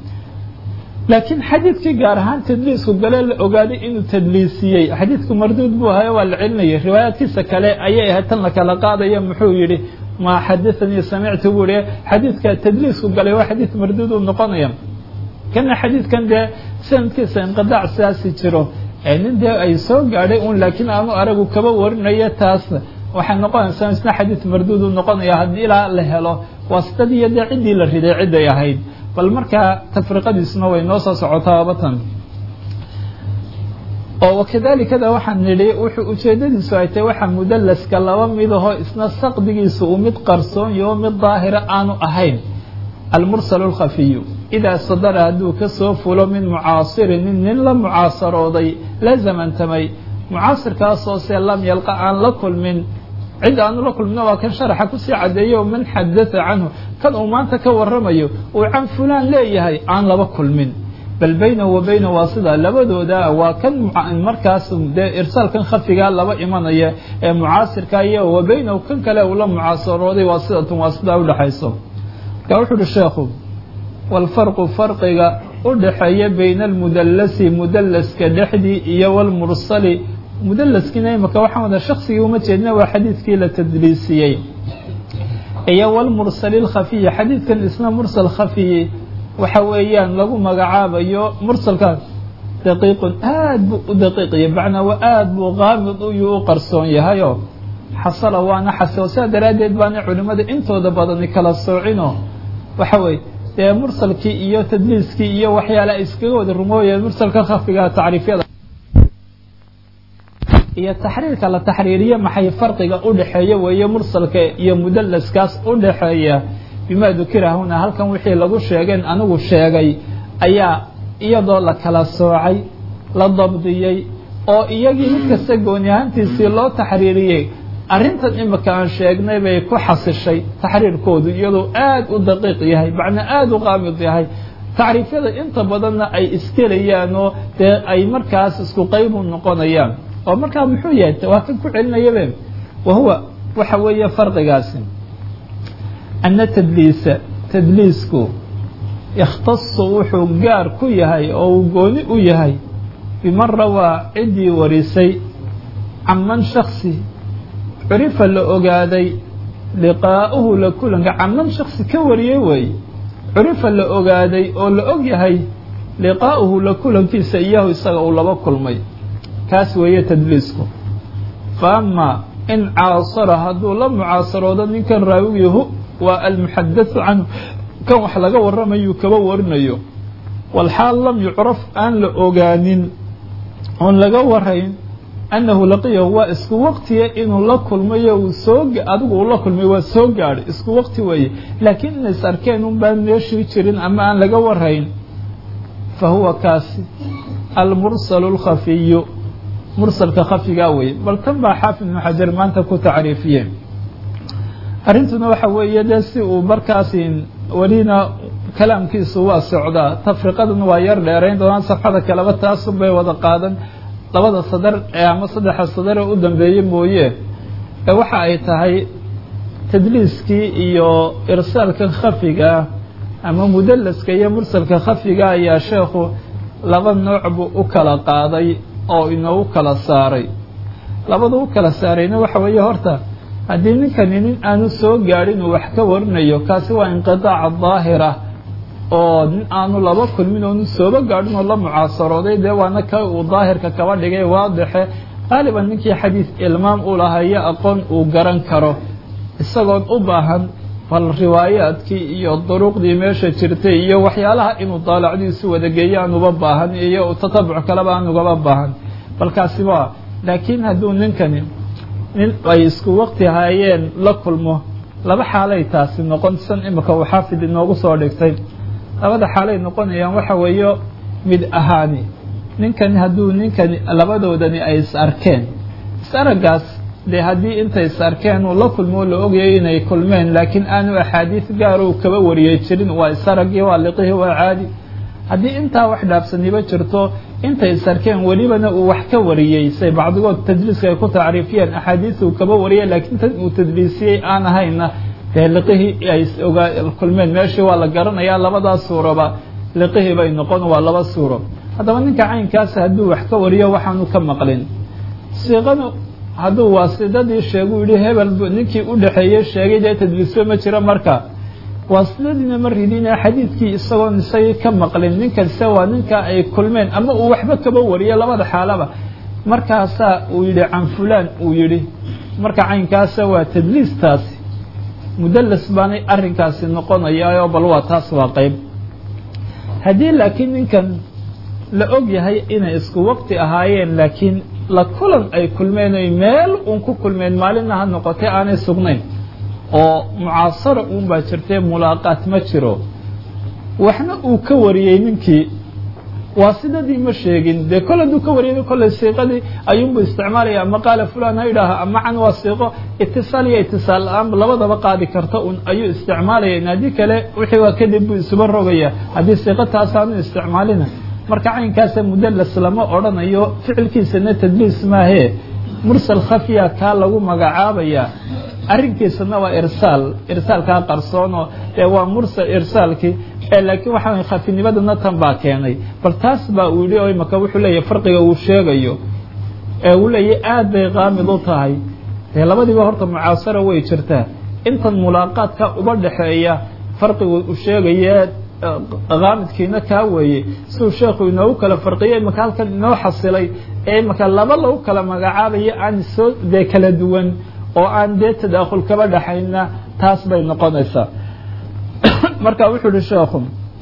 laakiin xadiidkii gaar ahaan tadliisku gale la ogaaday inuu tadliisiyey xadiidku marduud buu ahayo waa la celinayay riwaayaadkiisa kale ayay ahayd tan la kala qaadaya muxuu yidhi ma xadaanii samictu buu ihi xadiidka tadliisku galay waa xadiid marduud uu noqonaya kana xadiidkan dee sanadkiisa inqidaac sidaasi jiro nin dee ay soo gaadhay un laakiin aanu aragu kaba warinayo taas waxay noqonaysaa isna xadiid marduud uu noqonaya haddii ilaa la helo waasitadiiyo dee ciddii la riday cidday ahayd bal markaa tafriqadiisuna way noo soo socotaa abatan oo wakadaalikada waxaan nidhi wuxuu ujeedadiisu ay tahay waxaa mudalaska laba midahoo isna saqdigiisu uu mid qarsoon yaho mid daahira aanu ahayn almursal اlkhafiyu idaa sadara hadduu ka soo fulo min mucaasirin nin la mucaasarooday la zamantamay mucaasirkaasoo se lam yalqa aan la kulmin cid aanu la kulmina waa kan sharaxa kusii cadeeyo man xadatha canhu kan uu maanta ka waramayo uu can fulaan leeyahay aan laba kulmin bal baynahu wa baynahu waa sida labadooda waa kan markaas dee irsaalkan khafigaa laba imanaya ee mucaasirka iyo wa baynahu kan kale uu la mucaasarooday waa sidatun waa sidaa udhaxayso marka wuxu uhi sheekhu walfarqu farqiga u dhaxeeya bayna almudallasi mudallaska dhexdii iyo walmursali mudalaskiina imaka waxaan wada shaksigii uma jeedna waa xadiidkii la tadliisiyey iyo walmursali lkhafiyi xadiidkan isna mursal khafiyi waxa weeyaan lagu magacaabayo mursalkaas daqiiqun aad buu u daqiiqiya macnaa waa aad buu qaamid uyuu u qarsoon yahayoo xasala waana xasilo sidaa daraaddeed baana culimada intooda badani kala soocino waxa weye dee mursalkii iyo tadliiskii iyo waxyaala iskaga wada rumooyeen mursalka khafiga tacriifyada iyo taxriirka la taxriiriye maxay farqiga u dhaxeeya weeye mursalka iyo mudalaskaas u dhaxeeya bima dukira huna halkan wixii lagu sheegeen anigu sheegay ayaa iyadoo la kala soocay la dabdiyey oo iyagii mid kasta gooni ahaantiisii loo taxriiriyey arrintan imika aan sheegnay bay ku xasishay taxriirkoodu iyadoo aad u daqiiq yahay macnaa aada u qaamid yahay tacriifyada inta badanna ay iskelayaan oo dee ay markaas isku qaybu noqonayaan oo markaa muxuu yahay waa kan ku celinayabe wahuwa waxa weeye farqigaasi ana tadliisku yakhtasu wuxuu gaar ku yahay oo uu gooni u yahay biman rawaa ciddii warisay can man shaksi curifa la ogaaday liqaa'uhu la kulanka caman shaksi ka wariyey weeye curifa la ogaaday oo la og yahay liqaa'uhu la kulankiisa iyahu isaga uu laba kulmay kaas weeye tadliisku fa ama in caasara hadduu la mucaasaroodo ninkan raawigiihu waa almuxadathu canhu kan wax laga warramayuu kaba warinayo walxaal lam yucraf aan la ogaanin oon laga warayn annahu laqiyahu waa isku waqtiya inuu la kulmayo adigu uu la kulmay waa soo gaadhay isku waqti weeye laakiin inay is arkeen un baan meeshii jirin ama aan laga warayn fa huwa kaasi almursalu alkhafiyu mursalka khafigaa weeye bal tan baa xaafid ibnu xajar maanta ku tacriifiyeen arrintuna waxa weeye dee si uu markaasi welina kalaamkiisu waa socdaa tafriqaduna waa yar dheerayn doonaan safxada kaleba taasun bay wada qaadan labada sadar ama saddexa sadar ee u dambeeyey mooye waxa ay tahay tadliiskii iyo irsaalka khafiga ama mudalaska iyo mursalka khafiga ayaa sheekhu laba nooc buu u kala qaaday oo inoogu kala saaray labada u kala saarayna waxa weeye horta haddii ninkani nin aanu soo gaadhin uu wax ka warinayo kaasi waa inqidaaca daahira oo nin aanu laba kulmin oonu sooba gaadhin oo la mucaasarooday dee waana ka uu daahirka kaba dhigay waadixe qaaliban ninkii xadiis ilmaam u lahayo aqoon uu garan karo isagoon u baahan bal riwaayaadkii iyo duruqdii meesha jirtay iyo waxyaalaha inuu daalacdiisu wada geeyo aanuba baahan iyo tatabuc kaleba aanugaba baahan balkaasi waa laakiin hadduu ninkani nin ay isku waqti haayeen la kulmo laba xaalay taasi noqon san imika uu xaafid inoogu soo dhigtay labada xaalay noqonayaan waxa weeyo mid ahaani ninkani hadduu ninkani labadoodani ay is arkeen is araggaas dee haddii intay is arkeen uu la kulmo la ogayay inay kulmeen laakiin aanu axaadiis gaar uu kaba wariyey jirin waa is araggii waa liqihii waa caadi haddii intaa wax dhaafsaniba jirto intay is arkeen welibana uu wax ka wariyey say bacdigood tadliiska ay ku tacriifiyeen axaadiis uu kaba wariyey laakiin tan uu tadliisiyey aan ahayna dee liqihii ay kulmeen meeshii waa la garanayaa labadaas suuroba liqihii bay noqon waa laba suuro haddaba ninka caynkaas hadduu wax ka wariyo waxaanu ka maqlin siiqadu hadduu waasidadii sheegu yihi hebel ninkii u dhexeeyey sheegay dee tadliisyo ma jiro marka waasidadiina ma ridina xadiidkii isagoon isagii ka maqlin ninkanse waa ninka ay kulmeen ama uu waxba kaba wariyo labada xaalaba markaasaa uu yidhi can fulaan uu yidhi marka caynkaasa waa tadliistaasi mudallas baanay arrinkaasi noqonayaa bal waa taas waa qayb haddii laakiin ninkan la og yahay inay isku waqti ahaayeen laakiin la kulan ay kulmeen ay meel uun ku kulmeen maalinna ha noqotay aanay sugnayn oo mucaasara uun baa jirtay mulaaqaat ma jiro waxna uu ka wariyey ninkii waasidadii ma sheegin dee kol hadduu ka wariyay kolley siiqadii ayuunbu isticmaalaya ama qaala fulan ha yidhaaha ama can waa siiqo itisaal iyo itisaal la-aan labadaba qaadi karta un ayuu isticmaalaya haddii kale wixii waa kadib buu isuba rogaya haddii siiqo taasaanu isticmaalina marka caynkaasa mudallas lama odhanayo ficilkiisana tadliis maahee mursal khafiya kaa lagu magacaabaya arrinkiisana waa irsaalkaa qarsoono ee waa mursal irsaalkii laakiin waxa way khafinimadana tan baa keenay bal taas baa uu yidhi oo imaka wuxuu leeyahay farqiga uu sheegayo uu leeyahay aad bay qaamid u tahay dee labadiiba horta mucaasara way jirtaa intan mulaaqaadka uba dhexeeya farqigu uu sheegaya qaamidkiina kaa weeye siduu sheekhu inoogu kala farqiyey imaka halkan inoo xasilay ee imaka laba lagu kala magacaabayo aan soo dee kala duwan oo aan dee tadaakhul kaba dhaxayna taas bay noqonaysaa marka wuxuu yihi sheekhu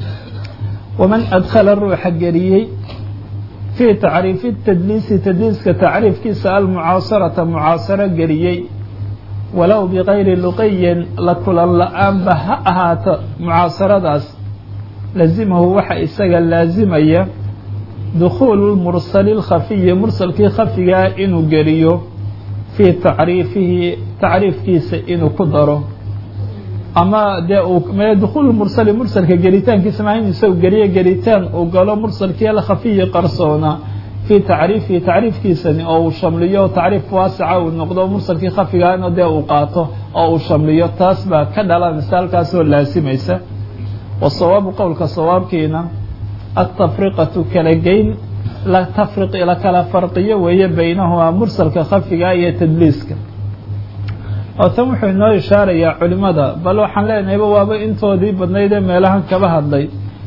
waman adkhala ruuxa geliyey fii tacriifi tadliisi tadliiska tacriifkiisa almucaasarata mucaasaro geliyey walow bikayri luqiyin la kulan la-aanba ha ahaato mucaasaradaas lazimahu waxa isaga laazimaya dukhuulu mursali lkhafiyi mursalkii khafigaa inuu geliyo fii tacriifihi tacriifkiisa inuu ku daro ama dee dukhuul mursali mursalka gelitaankiisa maa in isagu geliyo gelitaan uu galo mursalkii alkhafiyi qarsoona fii tacriifihi tacriifkiisani oo uu shamliyo tacriif waasica uu noqdo mursalkii khafigaana dee uu qaato oo uu shamliyo taas baa ka dhalanaysa halkaasoo laasimaysa wasawaabu qowlka sawaabkiina altafriqatu kala geyn la kala farqiyo weeye baynahumaa mursalka khafiga iyo tadliiska oo tan wuxuu inoo ishaarayaa culimada bal waxaan leenahayba waaba intoodii badnaydee meelahan kaba hadlay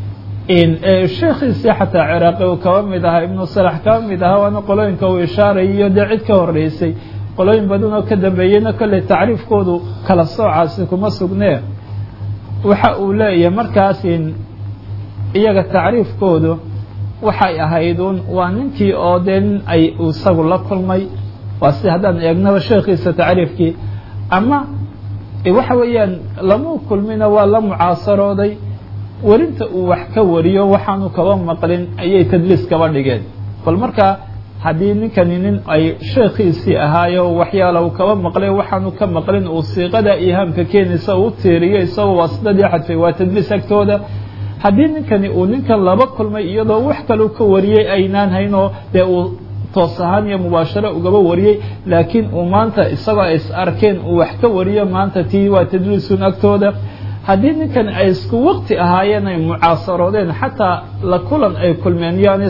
sheekhiisii xataa ciraaqi uu kaba mid ahaa ibnu salax kaba mid ahaa waana qolooyinka uu ishaarayiyo dee cid ka horeysay qolooyin badan oo ka dambeeyeyna kolley tacriifkoodu kala soocaasi kuma sugnee waxa uu leeyahay markaas iyaga tacriifkoodu waxay ahayd waa ninkii oo dee nin ay isagu la kulmay waa si haddaan eegnaba sheekhiisa tacriifkii ama waxa weeyaan lamuu kulmina waa la mucaasarooday werinta uu wax ka wariyo waxaanu kaba maqlin ayay tadliis kaba dhigeen bal markaa haddii ninkani nin ay sheekhiisii ahaayo waxyaala uu kaba maqlay waxaanu ka maqlin uu siiqada ihaamka keenaysa uu tiiriyo isagoo waasidadii xadfay waa tadliis agtooda haddii ninkani uu ninkan laba kulmay iyadoo wax kaleu ka wariyey aynaan haynoo dee uu toos ahaan iyo mubaasharo ugaba wariyey laakiin uu maanta isagoo ay is arkeen uu wax ka wariyo maanta tii waa tadliisun agtooda haddii ninkan ay isku waqti ahaayeen ay mucaasaroodeen xataa la kulan ay kulmeen yaanay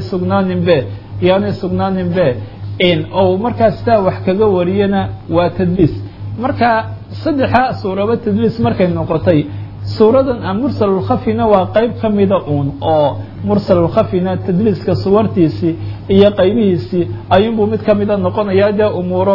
sugnaaninbe oo markaas taa wax kaga wariyana waa tadliis marka saddexa suuraba tadliis markay noqotay suuradan mursalulkhafina waa qayb ka mida uun oo mursalulkhafina tadliiska suwartiisii iyo qaybihiisii ayuunbuu mid ka mida noqonaya dee umuuro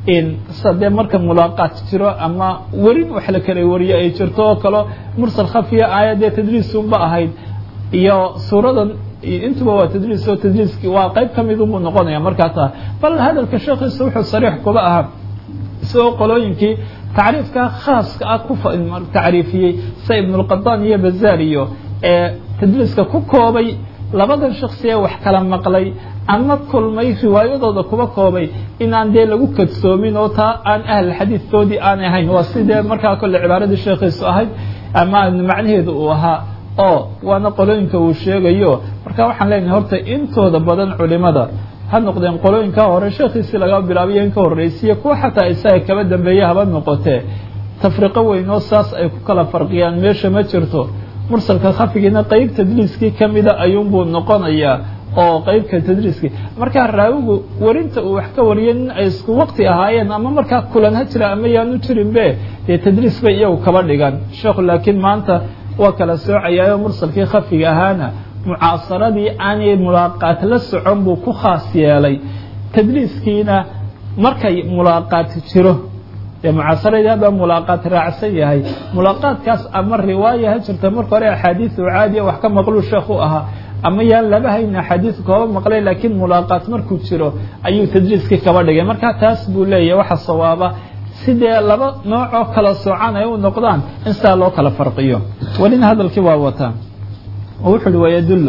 sadee marka mulaaqaat jiro ama werin wax la kala wariyo ay jirto oo kalo mursal khafiya aayadee tadliisunba ahayd iyo suuradan intuba waa tadliis oo tadliiskii waa qayb ka midunbuu noqonaya markaasa bal hadalka sheekhiisa wuxuu sariix kuba ahaa isagoo qolooyinkii tacriifka khaaska ah ku tacriifiyey sa ibnulqadaan iyo bazaar iyo tadliiska ku koobay labadan shaksi ee wax kala maqlay ama kulmay riwaayadooda kuba koobay inaan dee lagu kadsoomin oo taa aan ahl xadiidkoodii aan ahayn waa sidee markaa kolle cibaaradii sheekhiisu ahayd ama macnaheedu uu ahaa oo waana qolooyinka uu sheegayo marka waxaan leenahay horta intooda badan culimada ha noqdeen qolooyinka hore sheekhiisii laga bilaabiyo in ka horreysiiye kuwa xataa isaga kaba dambeeye haba noqotee tafriqo weyn oo saas ay ku kala farqiyaan meesha ma jirto mursalka khafigiina qeyb tadliiskii ka mida ayuunbuu noqonayaa oo qeybka tadliiskii markaa raawigu werinta uu wax ka wariyay nin ay isku waqti ahaayeen ama markaa kulan ha jira ama yaanu jirinbe dee tadliis bay iyagu kaba dhigan sheekhu laakiin maanta waa kala soocayaayo mursalkii khafiga ahaana mucaasaradii aanay mulaaqaat la socon buu ku khaas yeelay tadliiskiina markay mulaaqaat jiro dee mucaasaradii hadda mulaaqaat raacsan yahay mulaaqaadkaas ama riwaaya ha jirta marka hore axaadiisu caadiya wax ka maqluu sheekh u ahaa ama yaan laba hayna xadiis kooba maqlay laakiin mulaaqaat markuu jiro ayuu tadliiskii kaba dhigay marka taas buu leeyahay waxa sawaaba sidee laba nooc oo kala soocan ay u noqdaan in saa loo kala farqiyo walina hadalkii waa wataa wuxuu hi wayadullu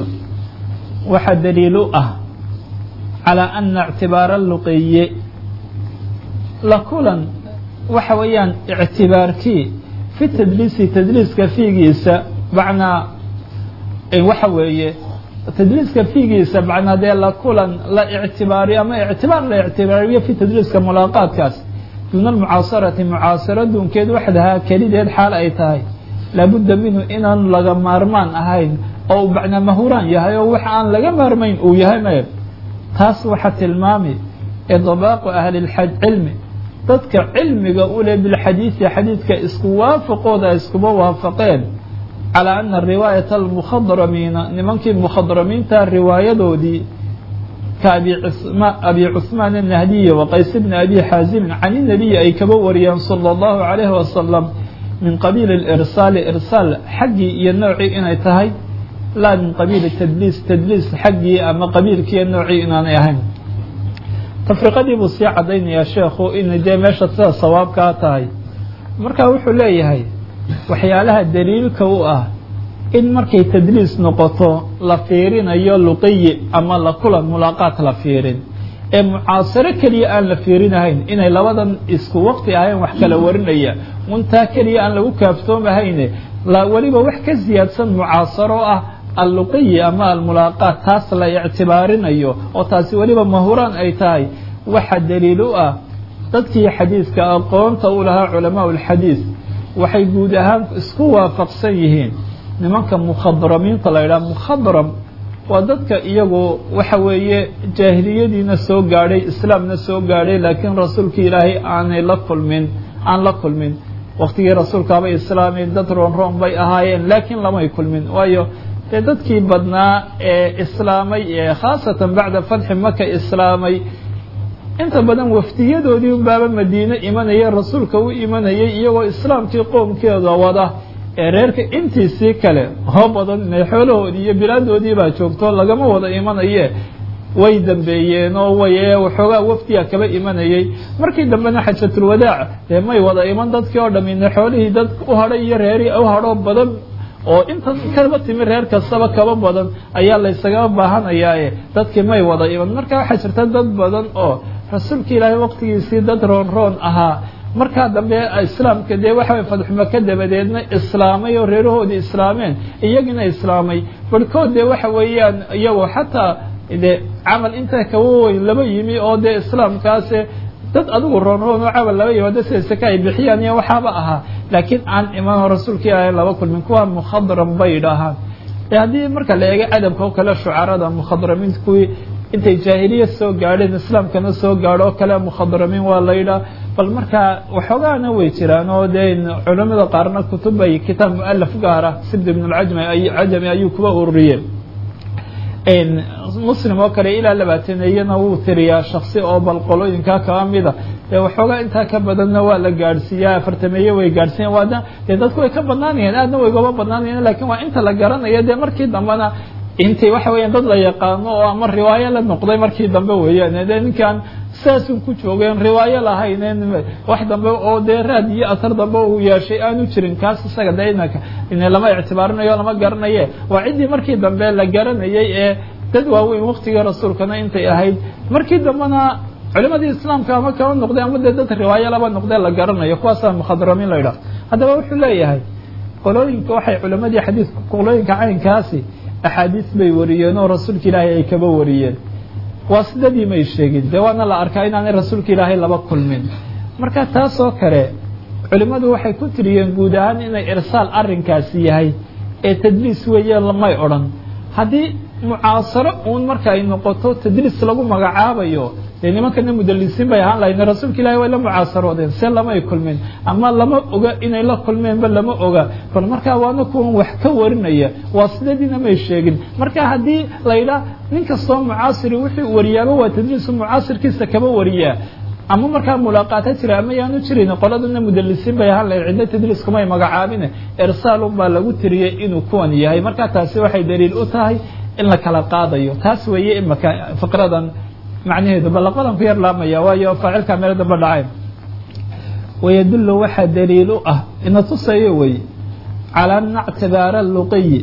waxa daliilu ah calaa ana ictibaara luqiyi la kulan waxa weeyaan ictibaarkii fi tadliisi tadliiska fiigiisa macnaa waxa weeye tadliiska fiigiisa macnaa dee la kulan la ictibaariyo ama ictibaar la ictibaariyo fi tadliiska mulaaqaadkaas duuna almucaasarati mucaasaro duunkeed waxdahaa kelideed xaal ay tahay laabudda minhu inaan laga maarmaan ahayn oo uu macnaa mahuraan yahay oo wax aan laga maarmayn uu yahay me taas waxa tilmaami idabaaqu ahli cilmi dadka cilmiga u leh bilxadiisi xadiidka isku waafaqooda iskuba waafaqeen calaa ana riwaayata almukhadramiina nimankii mukhadramiinta riwaayadoodii ka abi cusmaan الnahdiyi waqays bni abi xaazimin can inabiyi ay kaba wariyeen salى اllahu عalayhi wasalam min qabiili irsaali irsaal xaggii iyo noocii inay tahay laa min qabiili tadliis xaggii ama qabiilkiiyo noocii inaanay ahayn tafriqadii buu sii cadaynayaa sheekhu inay dee meesha sida sawaabkaa tahay marka wuxuu leeyahay waxyaalaha daliilka u ah in markay tadliis noqoto la fiirinayo luqiyi ama la kulan mulaaqaat la fiirin ee mucaasaro keliya aan la fiirinahayn inay labadan isku waqti ahayn wax kala warinaya untaa keliya aan lagu kaaftoomahayn weliba wax ka siyaadsan mucaasaro ah alluqiyi ama almulaaqaat taas la ictibaarinayo oo taasi weliba mahuraan ay tahay waxa daliil u ah dadkii xadiiska aqoonta u lahaa culamaa ulxadiis waxay guud ahaan isku waafaqsan yihiin nimanka mukhadramiinta la yidhaha mukhadram waa dadka iyagu waxa weeye jaahiliyadiina soo gaadhay islaamna soo gaadhay laakiin rasuulka ilaahay aanay la kulmin aan la kulmin waqtigii rasuulkaaba islaameen dad roon bay ahaayeen laakiin lamay kulmin waayo dee dadkii badnaa ee islaamay ee khaasatan bacda fatxi maka islaamay inta badan wafdiyadoodii unbaaba madiine imanaya rasuulka u imanayay iyagoo islaamkii qoomkeeda wada ee reerka intiisii kale oo badan inay xoolahoodii iyo bilaadoodii baa joogto lagama wada imanaye way dambeeyeen oo waxoogaa wafdiga kaba imanayay markii dambena xajatulwadaac dee may wada iman dadkii oo dhamina xoolihii dad u hadhay iyo reerii u hadho badan oo inta kaba timi reer kastaba kaba badan ayaa laysagaba baahanayaae dadkii may wada iman marka waxaa jirta dad badan oo rasuulka ilaahay waqtigiisii dad roon ahaa markaa dambe islaamka dee waxa fadxumaka dabadeedna islaamay oo reerahoodii islaameen iyagina islaamay barhkood dee waxa weeyaan iyagoo xataa dee camal intaa kawa weyn laba yimi oo dee islaamkaase dad adigu roon oo camal laba yimi hadda sida saka ay bixiyaan iyo waxaaba ahaa laakiin aan imaan rasuulka ilaahay laba kulmin kuwa mukhadram bay dhahaan haddii marka la eego adabka oo kale shucarada mukhadramiinta kuwii intay jaahiliya soo gaadheen islaamkana soo gaadho oo kale mukhadramiin waa laydhaa bal markaa waxoogaana way jiraan oo dee culamada qaarna kutubay kitaab mualaf gaara sibd ibn alcajami ayuu kuba ururiyey muslim oo kale ilaa 20 wuu tiriyaa shaksi oo bal qolooyinkaa kaba mida dee waxoogaa intaa ka badanna waa la gaadhsiiyaa 40 way gaadhsiiyeen waada dee dadku way ka badnaanayeen aadna way goba badnaanayeen laakiin waa inta la garanayo dee markii dambena intay waxa weeyaan dad la yaqaano oo ama riwaayo la noqday markii dambe weeyaan dee ninkan saasun ku joogeen riwaayo lahayneen wax dambe oo dee raad iyo asar dambe uu yeeshay aanu jirin kaas isaga daynaka in lama ictibaarinayo lama garanaye waa cidii markii dambe la garanayay ee dad waaweyn waqtiga rasuulkana intay ahayd markii dambena culimadii islaamka ama kaba noqday ama dad riwaayo laba noqday la garanayo kuwaasa mukhadramiin la yiraahdo hadaba wuxuu leeyahay qolooyinka waxay culimadii xadiiska qolooyinka caynkaasi axaadiis bay wariyeen oo rasuulka ilaahay ay kaba wariyeen waa sidadii may sheegin dee waana la arkaa inaanay rasuulka ilaahay laba kulmin marka taasoo kale culimmadu waxay ku tiriyeen guud ahaan inay irsaal arrinkaasi yahay ee tadliis weeye lamay odhan haddii mucaasaro uun marka ay noqoto tadliis lagu magacaabayo dee nimankana mudalisiin bay ahaan lahayn rasuulka ilaahay way la mucaasaroodeen se lamay kulmin ama lama oga inay la kulmeenba lama oga bal markaa waana kuwan wax ka warinaya waa sidadiina may sheegin marka haddii laydhaa nin kastoo mucaasiri wixii wariyaaba waa tadliisu mucaasirkiisa kaba wariyaa ama markaa mulaaqaata jira ama yaanu jirin qoladana mudalisiin bay ahaan lahayn cidna tadliis kumay magacaabine irsaalun baa lagu tiriyey inuu kuwan yahay marka taasi waxay daliil u tahay in la kala qaadayo taas weeye imaka fiqradan macnaheedu balaqadan ku yar laamaya waayo faacilka meel daba dhacay wayadullu waxa daliil u ah ina tusayo way ala na'tibara luqi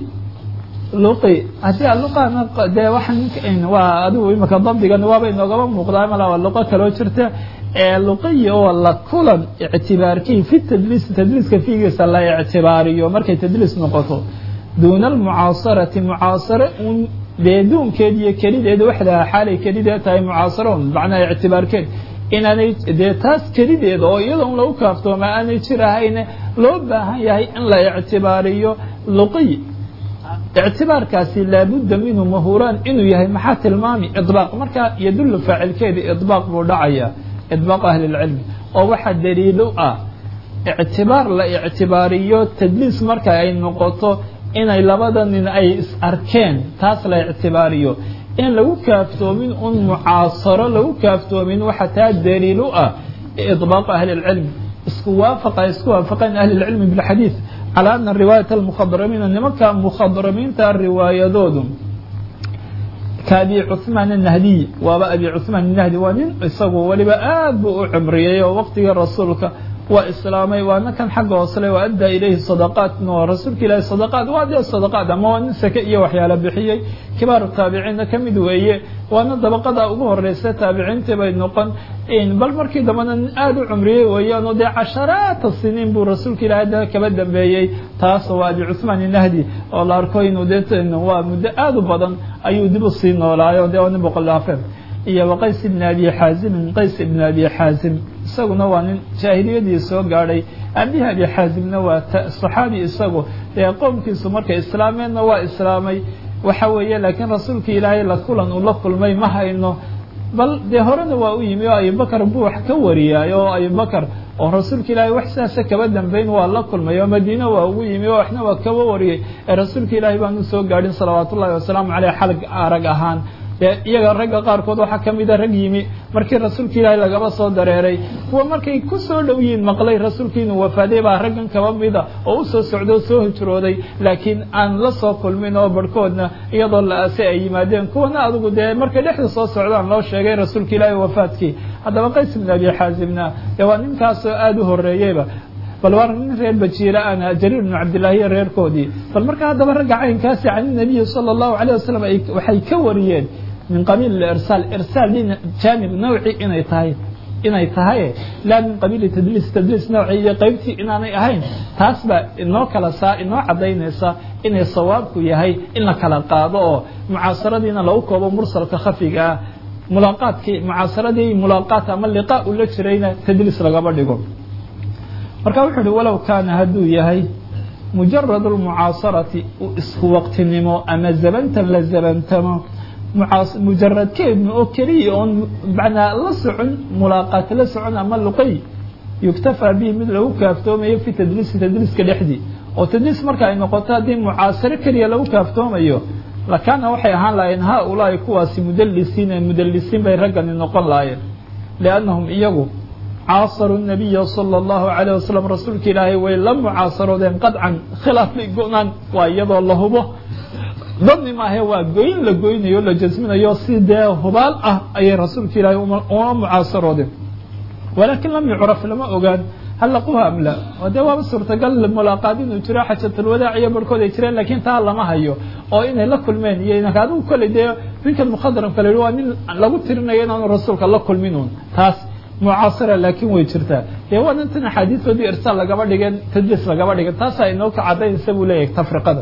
hadii luqana de waxan waa adigu imaka dabdigan waaba inooga muuqdaa ma la luqa kale oo jirta ee luqi oo la kulan i'tibaarkii fi tadliiska fiigiisa la i'tibaariyo markay tadliis noqoto دون المعاصرة معاصرة بدون كذي كريدة وحدها حالة كريدة تاي معاصرون معناه اعتبار كذا إن أنا ديتاس كريدة أو يدهم لو كافتو ما أنا شراها إن لو بها هي إن لا اعتباريو لقي اعتبار كاسي لابد منه مهوران إنه يهي محات المامي إطلاق مركا يدل فعل كذا إطلاق ودعية إطلاق أهل العلم أو واحد دليله اعتبار لا اعتباريو تدليس مركا أي نقطة inay labada nin ay is arkeen taas la ictibaariyo in lagu kaaftoomin un mucaasaro lagu kaaftoomin waxa taa daliil u ah idbaaq ahli ilm isku waafaqan ahli ilm bil hadith ala anna riwayat al mukhadramin nimaka mukhadramin ta riwayadoodu kaadi Uthman an-Nahdi wa abi Uthman an-Nahdi wa nin isagu waliba aad buu u cumriyay waqtiga rasuulka وإسلامي وأنا كان حقه وصله وأدى إليه الصدقات ورسولك إليه الصدقات وأدى الصدقات أما وأن سكئية وحيالة بحيي كبار التابعين كم دوية وأنا دبقة أبوه الرئيسة تابعين تبين نقن إن بل مركي دمنا آدو عمري ويانو دي عشرات السنين بو رسولك إليه كبدا بيي تاس وأبي عثمان النهدي والله أركوين وديت إنه هو مدى آدو بدن أيو دبو الصين ولا أيو دي ونبقى الله iyo Qays ibn Abi Hazim Qays ibn Abi Hazim isaguna waa nin jaahiliyadii soo gaaray Abi Hazimna waa saxaabi isagu ee qoomkiisu markay islaameenna waa islaamay waxa weeye laakiin rasuulka Ilaahay la kulan uu la kulmay ma hayno bal de horena waa u yimi Abu Bakar buu wax ka wariyay oo Abu Bakar oo rasuulka ilaahay wax sidaasa kaba dambayn waa la kulmay oo madiina waa ugu yimi oo waxna waa kaba wariyey ee rasuulka ilaahay baanu soo gaadhin salawaatu ullahi wasalaamu caleyh xalag arag ahaan iyaga ragga qaarkood waxaa ka mida rag yimi markii rasuulka ilaahay lagaba soo dareeray kuwa markay ku soo dhow yihiin maqlay rasuulkii inuu wafaaday baa raggan kaba mida oo u soo socdo soo hijrooday laakiin aan la soo kulmin oo barhkoodna iyadoo la-aasay ay yimaadeen kuwana adigu dee markay dhexda soo socdaan loo sheegay rasuulka ilaahay wafaadkii haddaba qays ibn abi xaasimna dee waa ninkaasoo aada u horreeyeyba bal waa nin reer bajiira ana jariir ibnu cabdillaahiyo reerkoodii bal marka haddaba ragga caynkaasi can inabiyi sala allahu calayh wasalam waxay ka wariyeen min qabiil irsaal jaanib nawci inay tahay laa min qabiili tadliis nawci iyo qaybtii inaanay ahayn taas baa inoo cadaynaysa inay sawaabku yahay in la kala qaado oo mucaasaradiina lagu koobo mursalka khafiga ah mucaasaradii mulaaqaat ama liqaa u la jirayna tadliis lagaba dhigo marka wuxuu uhi walow kaana hadduu yahay mujarad lmucaasarati isku waqtinimo ama zabantan la zabantamo mujaradkeedna oo keliya oon macnaa la socon mulaaqaat la socon ama luqay yuktafaa bihi mid lagu kaaftoomayo fi tadliiska dhexdii oo tadliis marka ay noqoto haddii mucaasaro keliya lagu kaaftoomayo lakaana waxay ahaan lahaayeen haa-ulaahi kuwaasi mudalisiin bay raggani noqon lahaayeen liannahum iyagu caasaru nabiya sala allahu calayh wasalam rasuulka ilaahay way la mucaasaroodeen qadcan khilaaf bay go-naan waa iyadoo la hubo dadni maahe waa goyn la goynayo la jasminayo si dee hubaal ah ayay rasuulka ilaahay uma mucaasaroodeen walaakin lam yucraf lama ogaan hal laquha am la oo dee waaba suurtagal mulaaqaad inuu jiro xajatalwadaac iyo barhkood ay jireen laakiin taa lama hayo oo inay la kulmeen iyo inanka adigu kolley dee ninkan mukhadramka la yihi waa nin lagu tirinayo inaanu rasuulka la kulminuun taas mucaasara laakiin way jirtaa dee waa nintan axaadiistoodii irsaal lagaba dhigeen tadliis lagaba dhigeen taasaa inoo ka cadaynaysa buu leeyahay tafriqada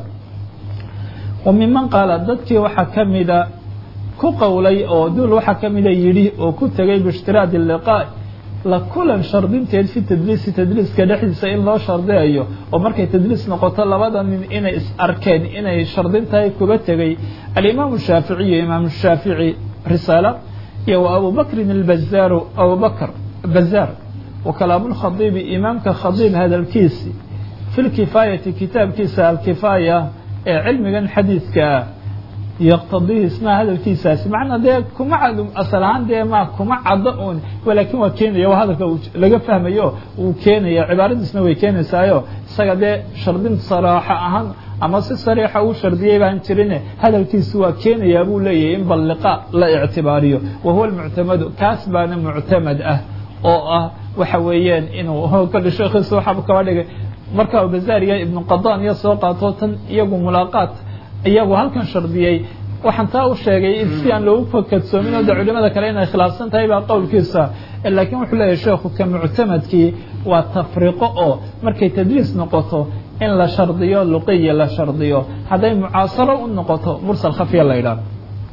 wa miman qaala dadkii waxaa ka mida ku qowlay oo duul waxaa ka mida yidhi oo ku tegay biishtiraadi liqaa la kulan shardinteed fi tadliiska dhexdiisa in loo shardiyayo oo markay tadliis noqoto labada nin inay is arkeen inay shardin tahay kuba tegay alimaamu shaaficiy imaamu shaafici risaala iyo wa abu bakrin albazaaru abubakr bazaar wa kalaamu lkhadiibi imaamka khadiib hadalkiisi fi lkifaayati kitaabkiisa alkifaaya ee cilmigan xadiidkaa yaqtadihi isna hadalkiisaasi macnaa dee kuma cad asal ahaan dee ma kuma caddo un laakiin waa keenaya waa hadalka laga fahmayo uu keenaya cibaaradiisna way keenaysaayo isaga dee shardin saraaxa ahaan ama si sariixa uu shardiyey baan jirine hadalkiisu waa keenayaa buu leeyahay in bal liqa la ictibaariyo wa huwa almuctamadu kaas baana muctamad ah oo ah waxa weeyaan inuu kale sheekhiisa waxaa kaba dhigay marka bazaariya ibnu qadaan iyo soo qaato tan iyagu mulaaqaat iyagu halkan shardiyey waxaan taa u sheegay si aan loogu fakadsoomin oo culimada kale inay khilaafsan tahay baa qowlkiisa laakiin wuxuu leeyahay sheekhu ka muctamadkii waa tafriqo oo markay tadliis noqoto in la shardiyo luqiya la shardiyo hadday mucaasaro u noqoto mursal khafiya la yidhaahdo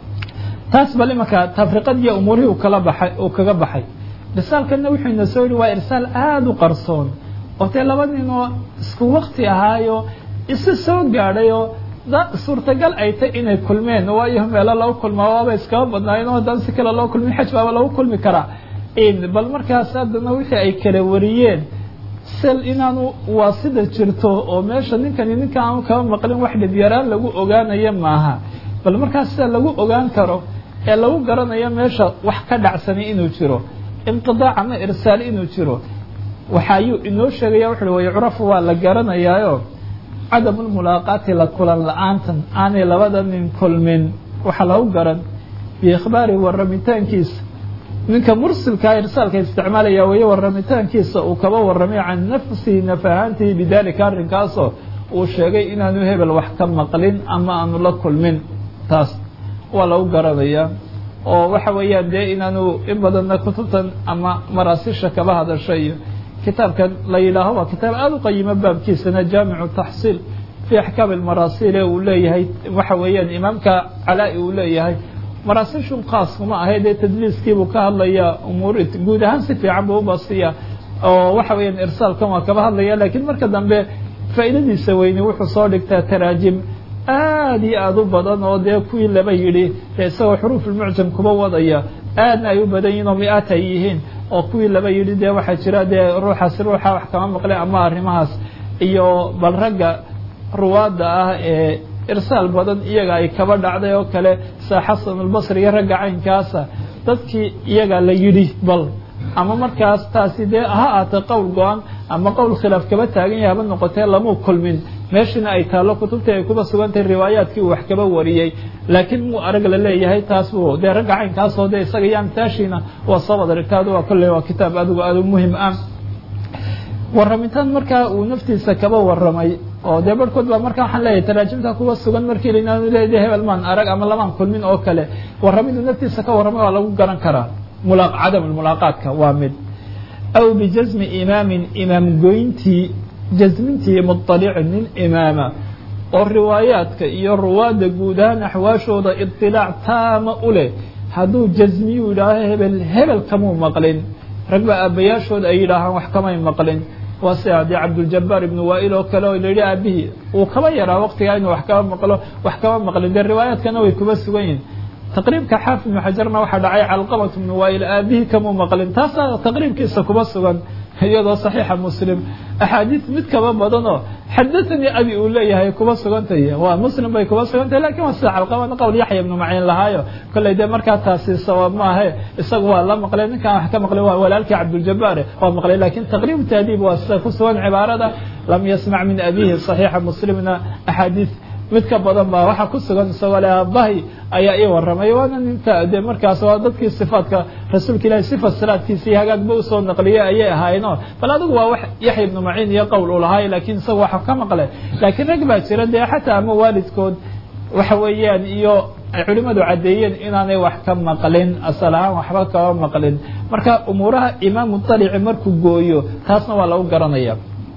taas bal imanka tafriqadiiyo umuurihii uu kaga baxay risaalkana wuxuu ina soo yihi waa irsaal aada u qarsoon oo tee laba nin oo isku wakti ahaayo isu soo gaadhayo suurtagal ay tay inay kulmeen waayo meelo lagu kulmaa waaba iskaba badnaayeen oo haddaan si kale loo kulmin xaj baaba lagu kulmi karaa bal markaas haddana wixii ay kala wariyeen sel inaanu waasida jirto oo meesha ninkani ninka aanu kaba maqlin wax dhibyaraan lagu ogaanayo maaha bal markaas sida lagu ogaan karo ee lagu garanayo meesha wax ka dhacsani inuu jiro inqidaac ama irsaal inuu jiro waxaayuu inoo sheegaya wuxuui wayucrafu waa la garanayaayo cadamu lmulaaqaati la kulan la-aantan aanay labada nin kulmin waxaa lagu garan biikhbaari waramitaankiisa ninka mursilkaa irsaalka isticmaalaya weeye waramitaankiisa uu kaba waramay can nafsihi nafahaantihi bidalika arrinkaasoo uu sheegay inaanu hebel wax ka maqlin ama aanu la kulmin taas waa lagu garanayaa oo waxa weeyaan dee inaanu in badanna kutubtan ama maraasisha kaba hadasha iyo kitaabkan la yidhaaho waa kitaab aada u qayimo baabkiisana jaamicu taxsiil fi axkaam almaraasiil ee uu leeyahay waxa weeyaan imaamka calaa-i uu leeyahay maraasishun khaas kuma ahayd ee tadliiskiibuu ka hadlayaa umuur guud ahaan si fiican buu u basiya oo waxa weeyaan irsaalkan waa kaba hadlaya laakiin marka dambe faa'iidadiisa weyne wuxuu soo dhigtaa taraajim aada iyo aada u badan oo dee kuwii laba yidhi dee isagoo xuruufulmucjam kuba wadaya aadna ay u badan yihin oo mi-aad ay yihiin oo kuwii laba yidhi dee waxaa jira dee ruuxaasi ruuxa wax kama maqlay ama arrimahaas iyo bal ragga ruwaadda ah ee irsaal badan iyaga ay kaba dhacday oo kale saa xasan albasri iyo ragga caynkaasa dadkii iyaga la yidhi bal ama markaas taasi dee ha aata qowl go-an ama qowl khilaaf kaba taagan yahay haba noqotee lamuu kulmin meeshina ay taallo kutubtii ay kuba sugantahay riwaayaadkii uu wax kaba wariyey laakiin muu arag la leeyahay taas buu dee ragga caynkaasoo dee isaga iyo amtaashiina waa soo wada dhigtaadu waa kolley waa kitaab adigu aad u muhim ah warramitaan markaa uu naftiisa kaba warramay oo dee barhkood baa markaa waxaan leeyahay taraajimta kuwa sugan markii inaanu leeyahay hebel maan arag ama lamaan kulmin oo kale warramidu naftiisa ka warramay waa lagu garan karaa cadam mulaaqaadka waa mid aw bijasmi imaamin imaam goyntii jasmintii muطalicin nin imaama oo riwaayaadka iyo ruwaadda guud ahaan axwaashooda iطilaac taama u leh hadduu jasmiyu yidhaaho hebel kamuu maqlin rag baa aabbayaashood ay yidhaahaan wax kamay maqlin waa sida dee cabduljabaar ibnu waail oo kale oo la yidhi aabihii uu kaba yaraa waqtigaa inuu wax kama maqlin dee riwaayaadkana way kuba sugan yihin taqriibka xaafid ibnu xajarna waxaa dhacay calqamat ibnu waail aabihii kamuu maqlin taasaa taqriibkiisa kuba sugan iyadoo saxiixa muslim axaadiis mid kaba badanoo xadathanii abi uu leeyahay kuba sugantay waa muslim bay kuba sugantahay lakin waa sida calqamana qowl yaxya ibnu maciin lahaayo kolley dee markaa taasi sawaab maahe isagu waa la maqlay ninkaan wax ka maqlay waa walaalkii cabduljabaare waa maqlay lakin taqriib taadiib waa sida ku sugan cibaarada lam yasmac min abihi saxiixa muslimna axaadiis mid ka badan baa waxaa ku sugan isagoo le aabahay ayaa ii warramay waana ninka dee markaas waa dadkii sifaadka rasuulka ilahi sifat salaadkiisii hagaagba usoo naqliyey ayay ahaayeenoo bal adigu waa wax yaxya ibnu maciin iyo qowl uu lahaay laakiin isaga waxa ka maqlay laakiin rag baa jira dee xataa ama waalidkood waxa weeyaan iyo ay culimadu caddeeyeen inaanay wax ka maqlin asal ahaan waxba kaba maqlin marka umuuraha imaam muطalici markuu gooyo taasna waa lagu garanaya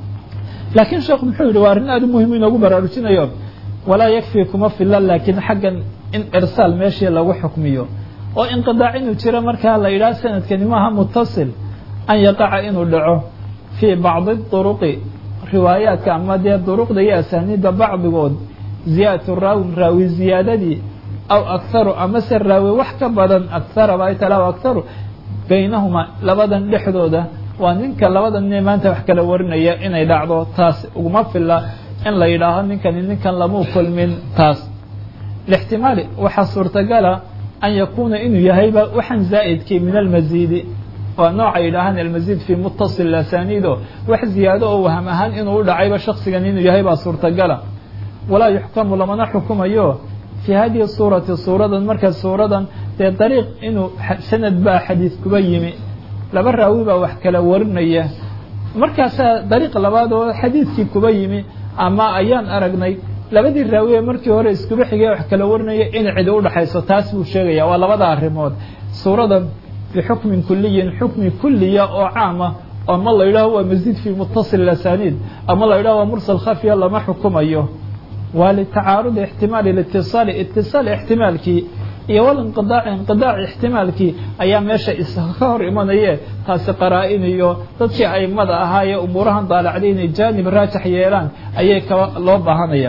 laakiin sheekhu muxuu yidhi waa arrin aad u muhim inoogu baraarujinayo walaa yakfi kuma fila laakiin xaggan in irsaal meeshii lagu xukmiyo oo inqidaac inuu jiro markaa la yidhaha sanadkani maaha mutasil an yaqaca inuu dhaco fii bacdi duruqi riwaayaadka ama dee duruqda iyo asaaniidda bacdigood ziyaadatu raawi ziyaadadii aw akharu amase raawi wax ka badan akharaba ay tala akharu baynahuma labadan dhexdooda waa ninka labadan nin maanta wax kala warinaya inay dhacdo taas uguma fila in la yidhaaho ninkan lamuu kulmin taas lixtimaali waxaa suurtagala an yakuuna inuu yahayba waxaan zaa'idkii min almasiidi waa nooca yidhaahaan almasiid fii mutasil asaniido wax ziyaado oo waham ahaan inuu u dhacayba shaksigan inuu yahay baa suurtagala walaa yuxkamu lamana xukumayo fii hadihi suurati suuradan marka suuradan dee dariiq inuu sanad baa xadiid kuba yimi laba raawi baa wax kala warinaya markaasaa dariiq labaad oo xadiidkii kuba yimi ama ayaan aragnay labadii raawiye markii hore iskuba xigay wax kala warinaya in cidi udhaxayso taas buu sheegaya waa labada arrimood suuradan bixukmin kuliyin xukmi kuliya oo caama ama la yidhaho waa masiid fii mutasil asaniid ama la yidhaho waa mursal khafiya lama xukumayo waa litacaarudi ixtimaali itisaali itisaal ixtimaalkii iyo inqidaac ixtimaalkii ayaa meesha iska hor imanaye taasi qaraa-in iyo dadkii aimada ahaa ee umuurahan daalacday inay jaanib raajax yeelaan ayay loo baahanaya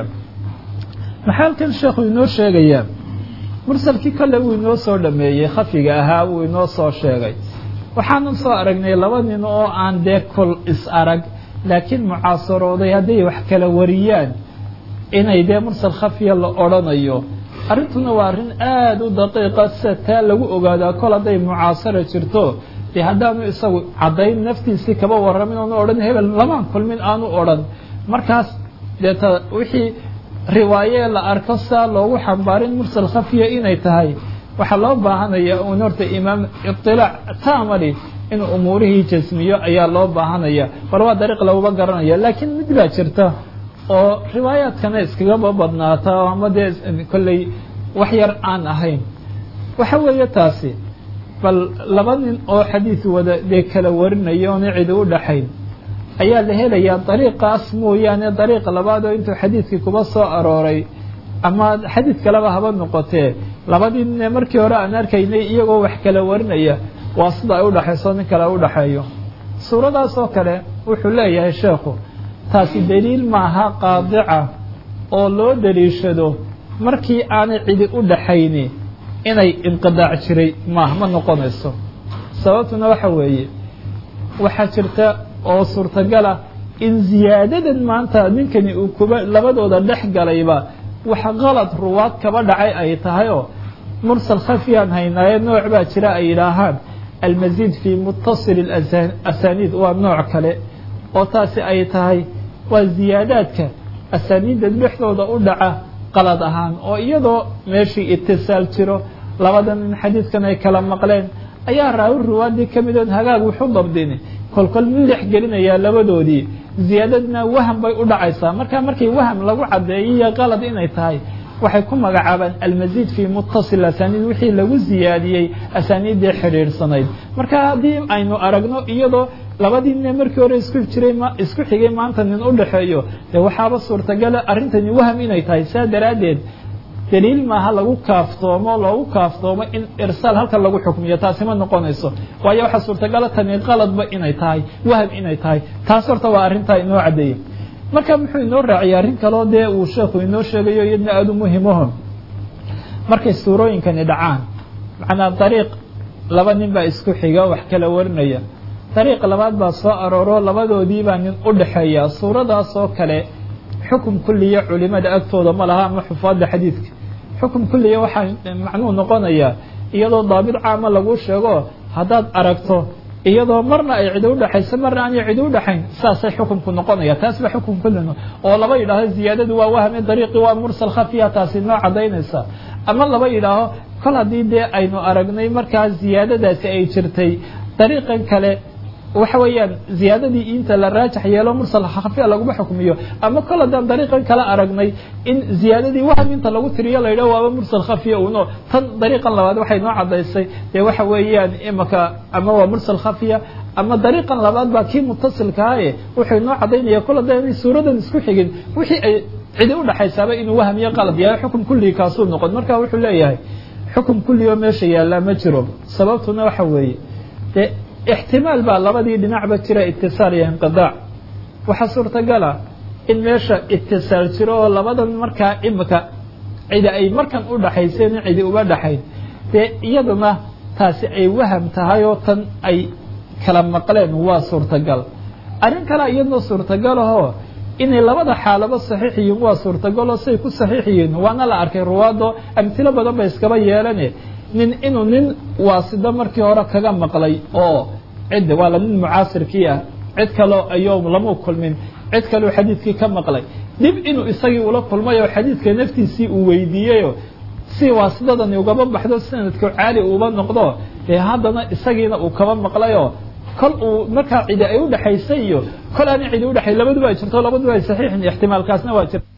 maxaa halkan sheekhu inoo sheegayaa mursalkii kale wuu inoo soo dhameeyey khafiga ahaa wuu inoo soo sheegay waxaanan soo aragnay laba nin oo aan dee kol is arag laakiin mucaasarooday hadday wax kala wariyaan inay dee mursal khafiya la odhanayo arrintuna waa arrin aada u daqiiqa sida taa lagu ogaadaa kol hadday mucaasara jirto dee haddaanu isagu caddayn naftiisii kaba warramin oonu odhan hebel lamaan kulmin aanu odhan markaas dee wixii riwaaye la arko saa loogu xambaarin mursal khafiya inay tahay waxaa loo baahanaya uun horta imaam iطilaac taamali inuu umuurihii jasmiyo ayaa loo baahanaya bal waa dariiq laguba garanaya laakiin mid baa jirta oo riwaayaadkana iskagaba badnaata ama dee kolley wax yar aan ahayn waxa weeye taasi bal laba nin oo xadiid wada dee kala warinaya oona cidi u dhaxayn ayaa la helayaa dariiqaas mooyaane dariiq labaad oo intuu xadiidkii kuba soo arooray ama xadiid kaleba haba noqotee labadii nin markii hore aan arkaynay iyagoo wax kala warinaya waa sida ay udhaxayso nin kale u dhaxeeyo suuradaas oo kale wuxuu leeyahay sheekhu taasi daliil maaha qaadica oo loo daliishado markii aanay cidi u dhaxayni inay inqidaac jiray ma noqonayso sababtuna waxa weeye waxaa jirta oo suurtagala in ziyaadadan maanta ninkani uu kuba labadooda dhex galayba waxa qalad ruwaad kaba dhacay ay tahay oo mursal khafiyaan haynaaye nooc baa jira ay yidhaahaan almasiid fii muttasil asaniid waa nooc kale oo taasi ay tahay waa ziyaadaadka asaniidda dhexdooda u dhaca qalad ahaan oo iyadoo meeshii itisaal jiro labadan nin xadiidkan ay kala maqleen ayaa raawi ruwaadii ka midood hagaag wuxu dabdini kolkol milix gelinayaa labadoodii ziyaadadna waham bay u dhacaysaa marka markii waham lagu cadeeyiyo qalad inay tahay waxay ku magacaabaan almasiid fii muttasil asaniid wixii lagu ziyaadiyey asaniiddii xidhiidhsanayd marka haddii aynu aragno iyadoo labadii nin markii hore isku xigay maanta nin u dhaxeeyo dee waxaaba suurtagala arrintani waham inay tahay saa daraaddeed daliil maaha lagu loogu kaaftoomo in irsaal halkan lagu xukmiyo taasi ma noqonayso waayo waxaa suurtagala tani qaladba inay tahay waham inay tahay taas horta waa arrintaa inoo caddeeyey marka muxuu inoo raaciyay arrin kaloo dee uu sheekhu inoo sheegayo iyadna aada u muhimaho markay suurooyinkani dhacaan macnaa dariiq laba nin baa isku xiga wax kala warinaya dariiq labaad baa soo arooro labadoodii baa nin u dhaxeeya suuradaas oo kale xukum kulliya culimada agtooda ma laha ama xufaadda xadiidka xukum kulliya waxaa macnuu noqonayaa iyadoo daabit caama lagu sheego haddaad aragto iyadoo marna ay cidi udhaxayso marna aanay cidi udhaxayn saasay xukumku noqonaya taas ba xukum kullina oo laba yidhaaho ziyaadadu waa wahmi dariiqi waa mursal khafiya taasi noo cadaynaysa ama laba yidhaaho kol haddii dee aynu aragnay markaa ziyaadadaasi ay jirtay dariiqan kale waxa weeyaan ziyaadadii inta la raajax yeelo mursal khafiya laguma xukmiyo ama kol haddaan dariiqan kala aragnay in ziyaadadii waham inta lagu tiriyo la yidhaho waaba mursal khafiya uno tan dariiqan labaad waxay noo cadaysay dee waxa weeyaan imaka ama waa mursal khafiya ama dariiqan labaad baa kii mutasilkaaye wuxuu noo cadaynaya kol haddaan inay suuradan isku xigin wixii ay cidi udhaxaysaaba inuu waham iyo qalad yahay xukum kulligii kaasuu noqon marka wuxuu leeyahay xukum kulli oo meesha yaallaa ma jiro sababtuna waxa weeye dee ixtimaal baa labadii dhinacba jira itisaal iyo inqidaac waxaa suurtagala in meesha itisaal jiro oo labadan markaa imika cidi ay markan u dhaxayseen in cidi uba dhaxayn dee iyaduna taasi ay waham tahay oo tan ay kala maqleen waa suurtagal arrin kale iyadna suurtagalahoo inay labada xaalaba saxiix yihiin waa suurtagaloo say ku saxiix yihiin waana la arkay ruwaado amtilo badan ba iskaba yeelane inuu nin waasida markii hore kaga maqlay oo cidda waa la nin mucaasirkii ah cid kaloo ayoom lama kulmin cid kaloo xadiidkii ka maqlay dib inuu isagii ula kulmay oo xadiidka naftiisii uu weydiiyeyo si waasidadani ugaba baxdo sanadku caali uuba noqdo dee haddana isagiina uu kaba maqlayoo kol uu markaa cidi ay udhaxaysay iyo kol aanay cidi udhaxay labaduba ay jirto labaduba ay saxiixin ixtimaalkaasna waa jirta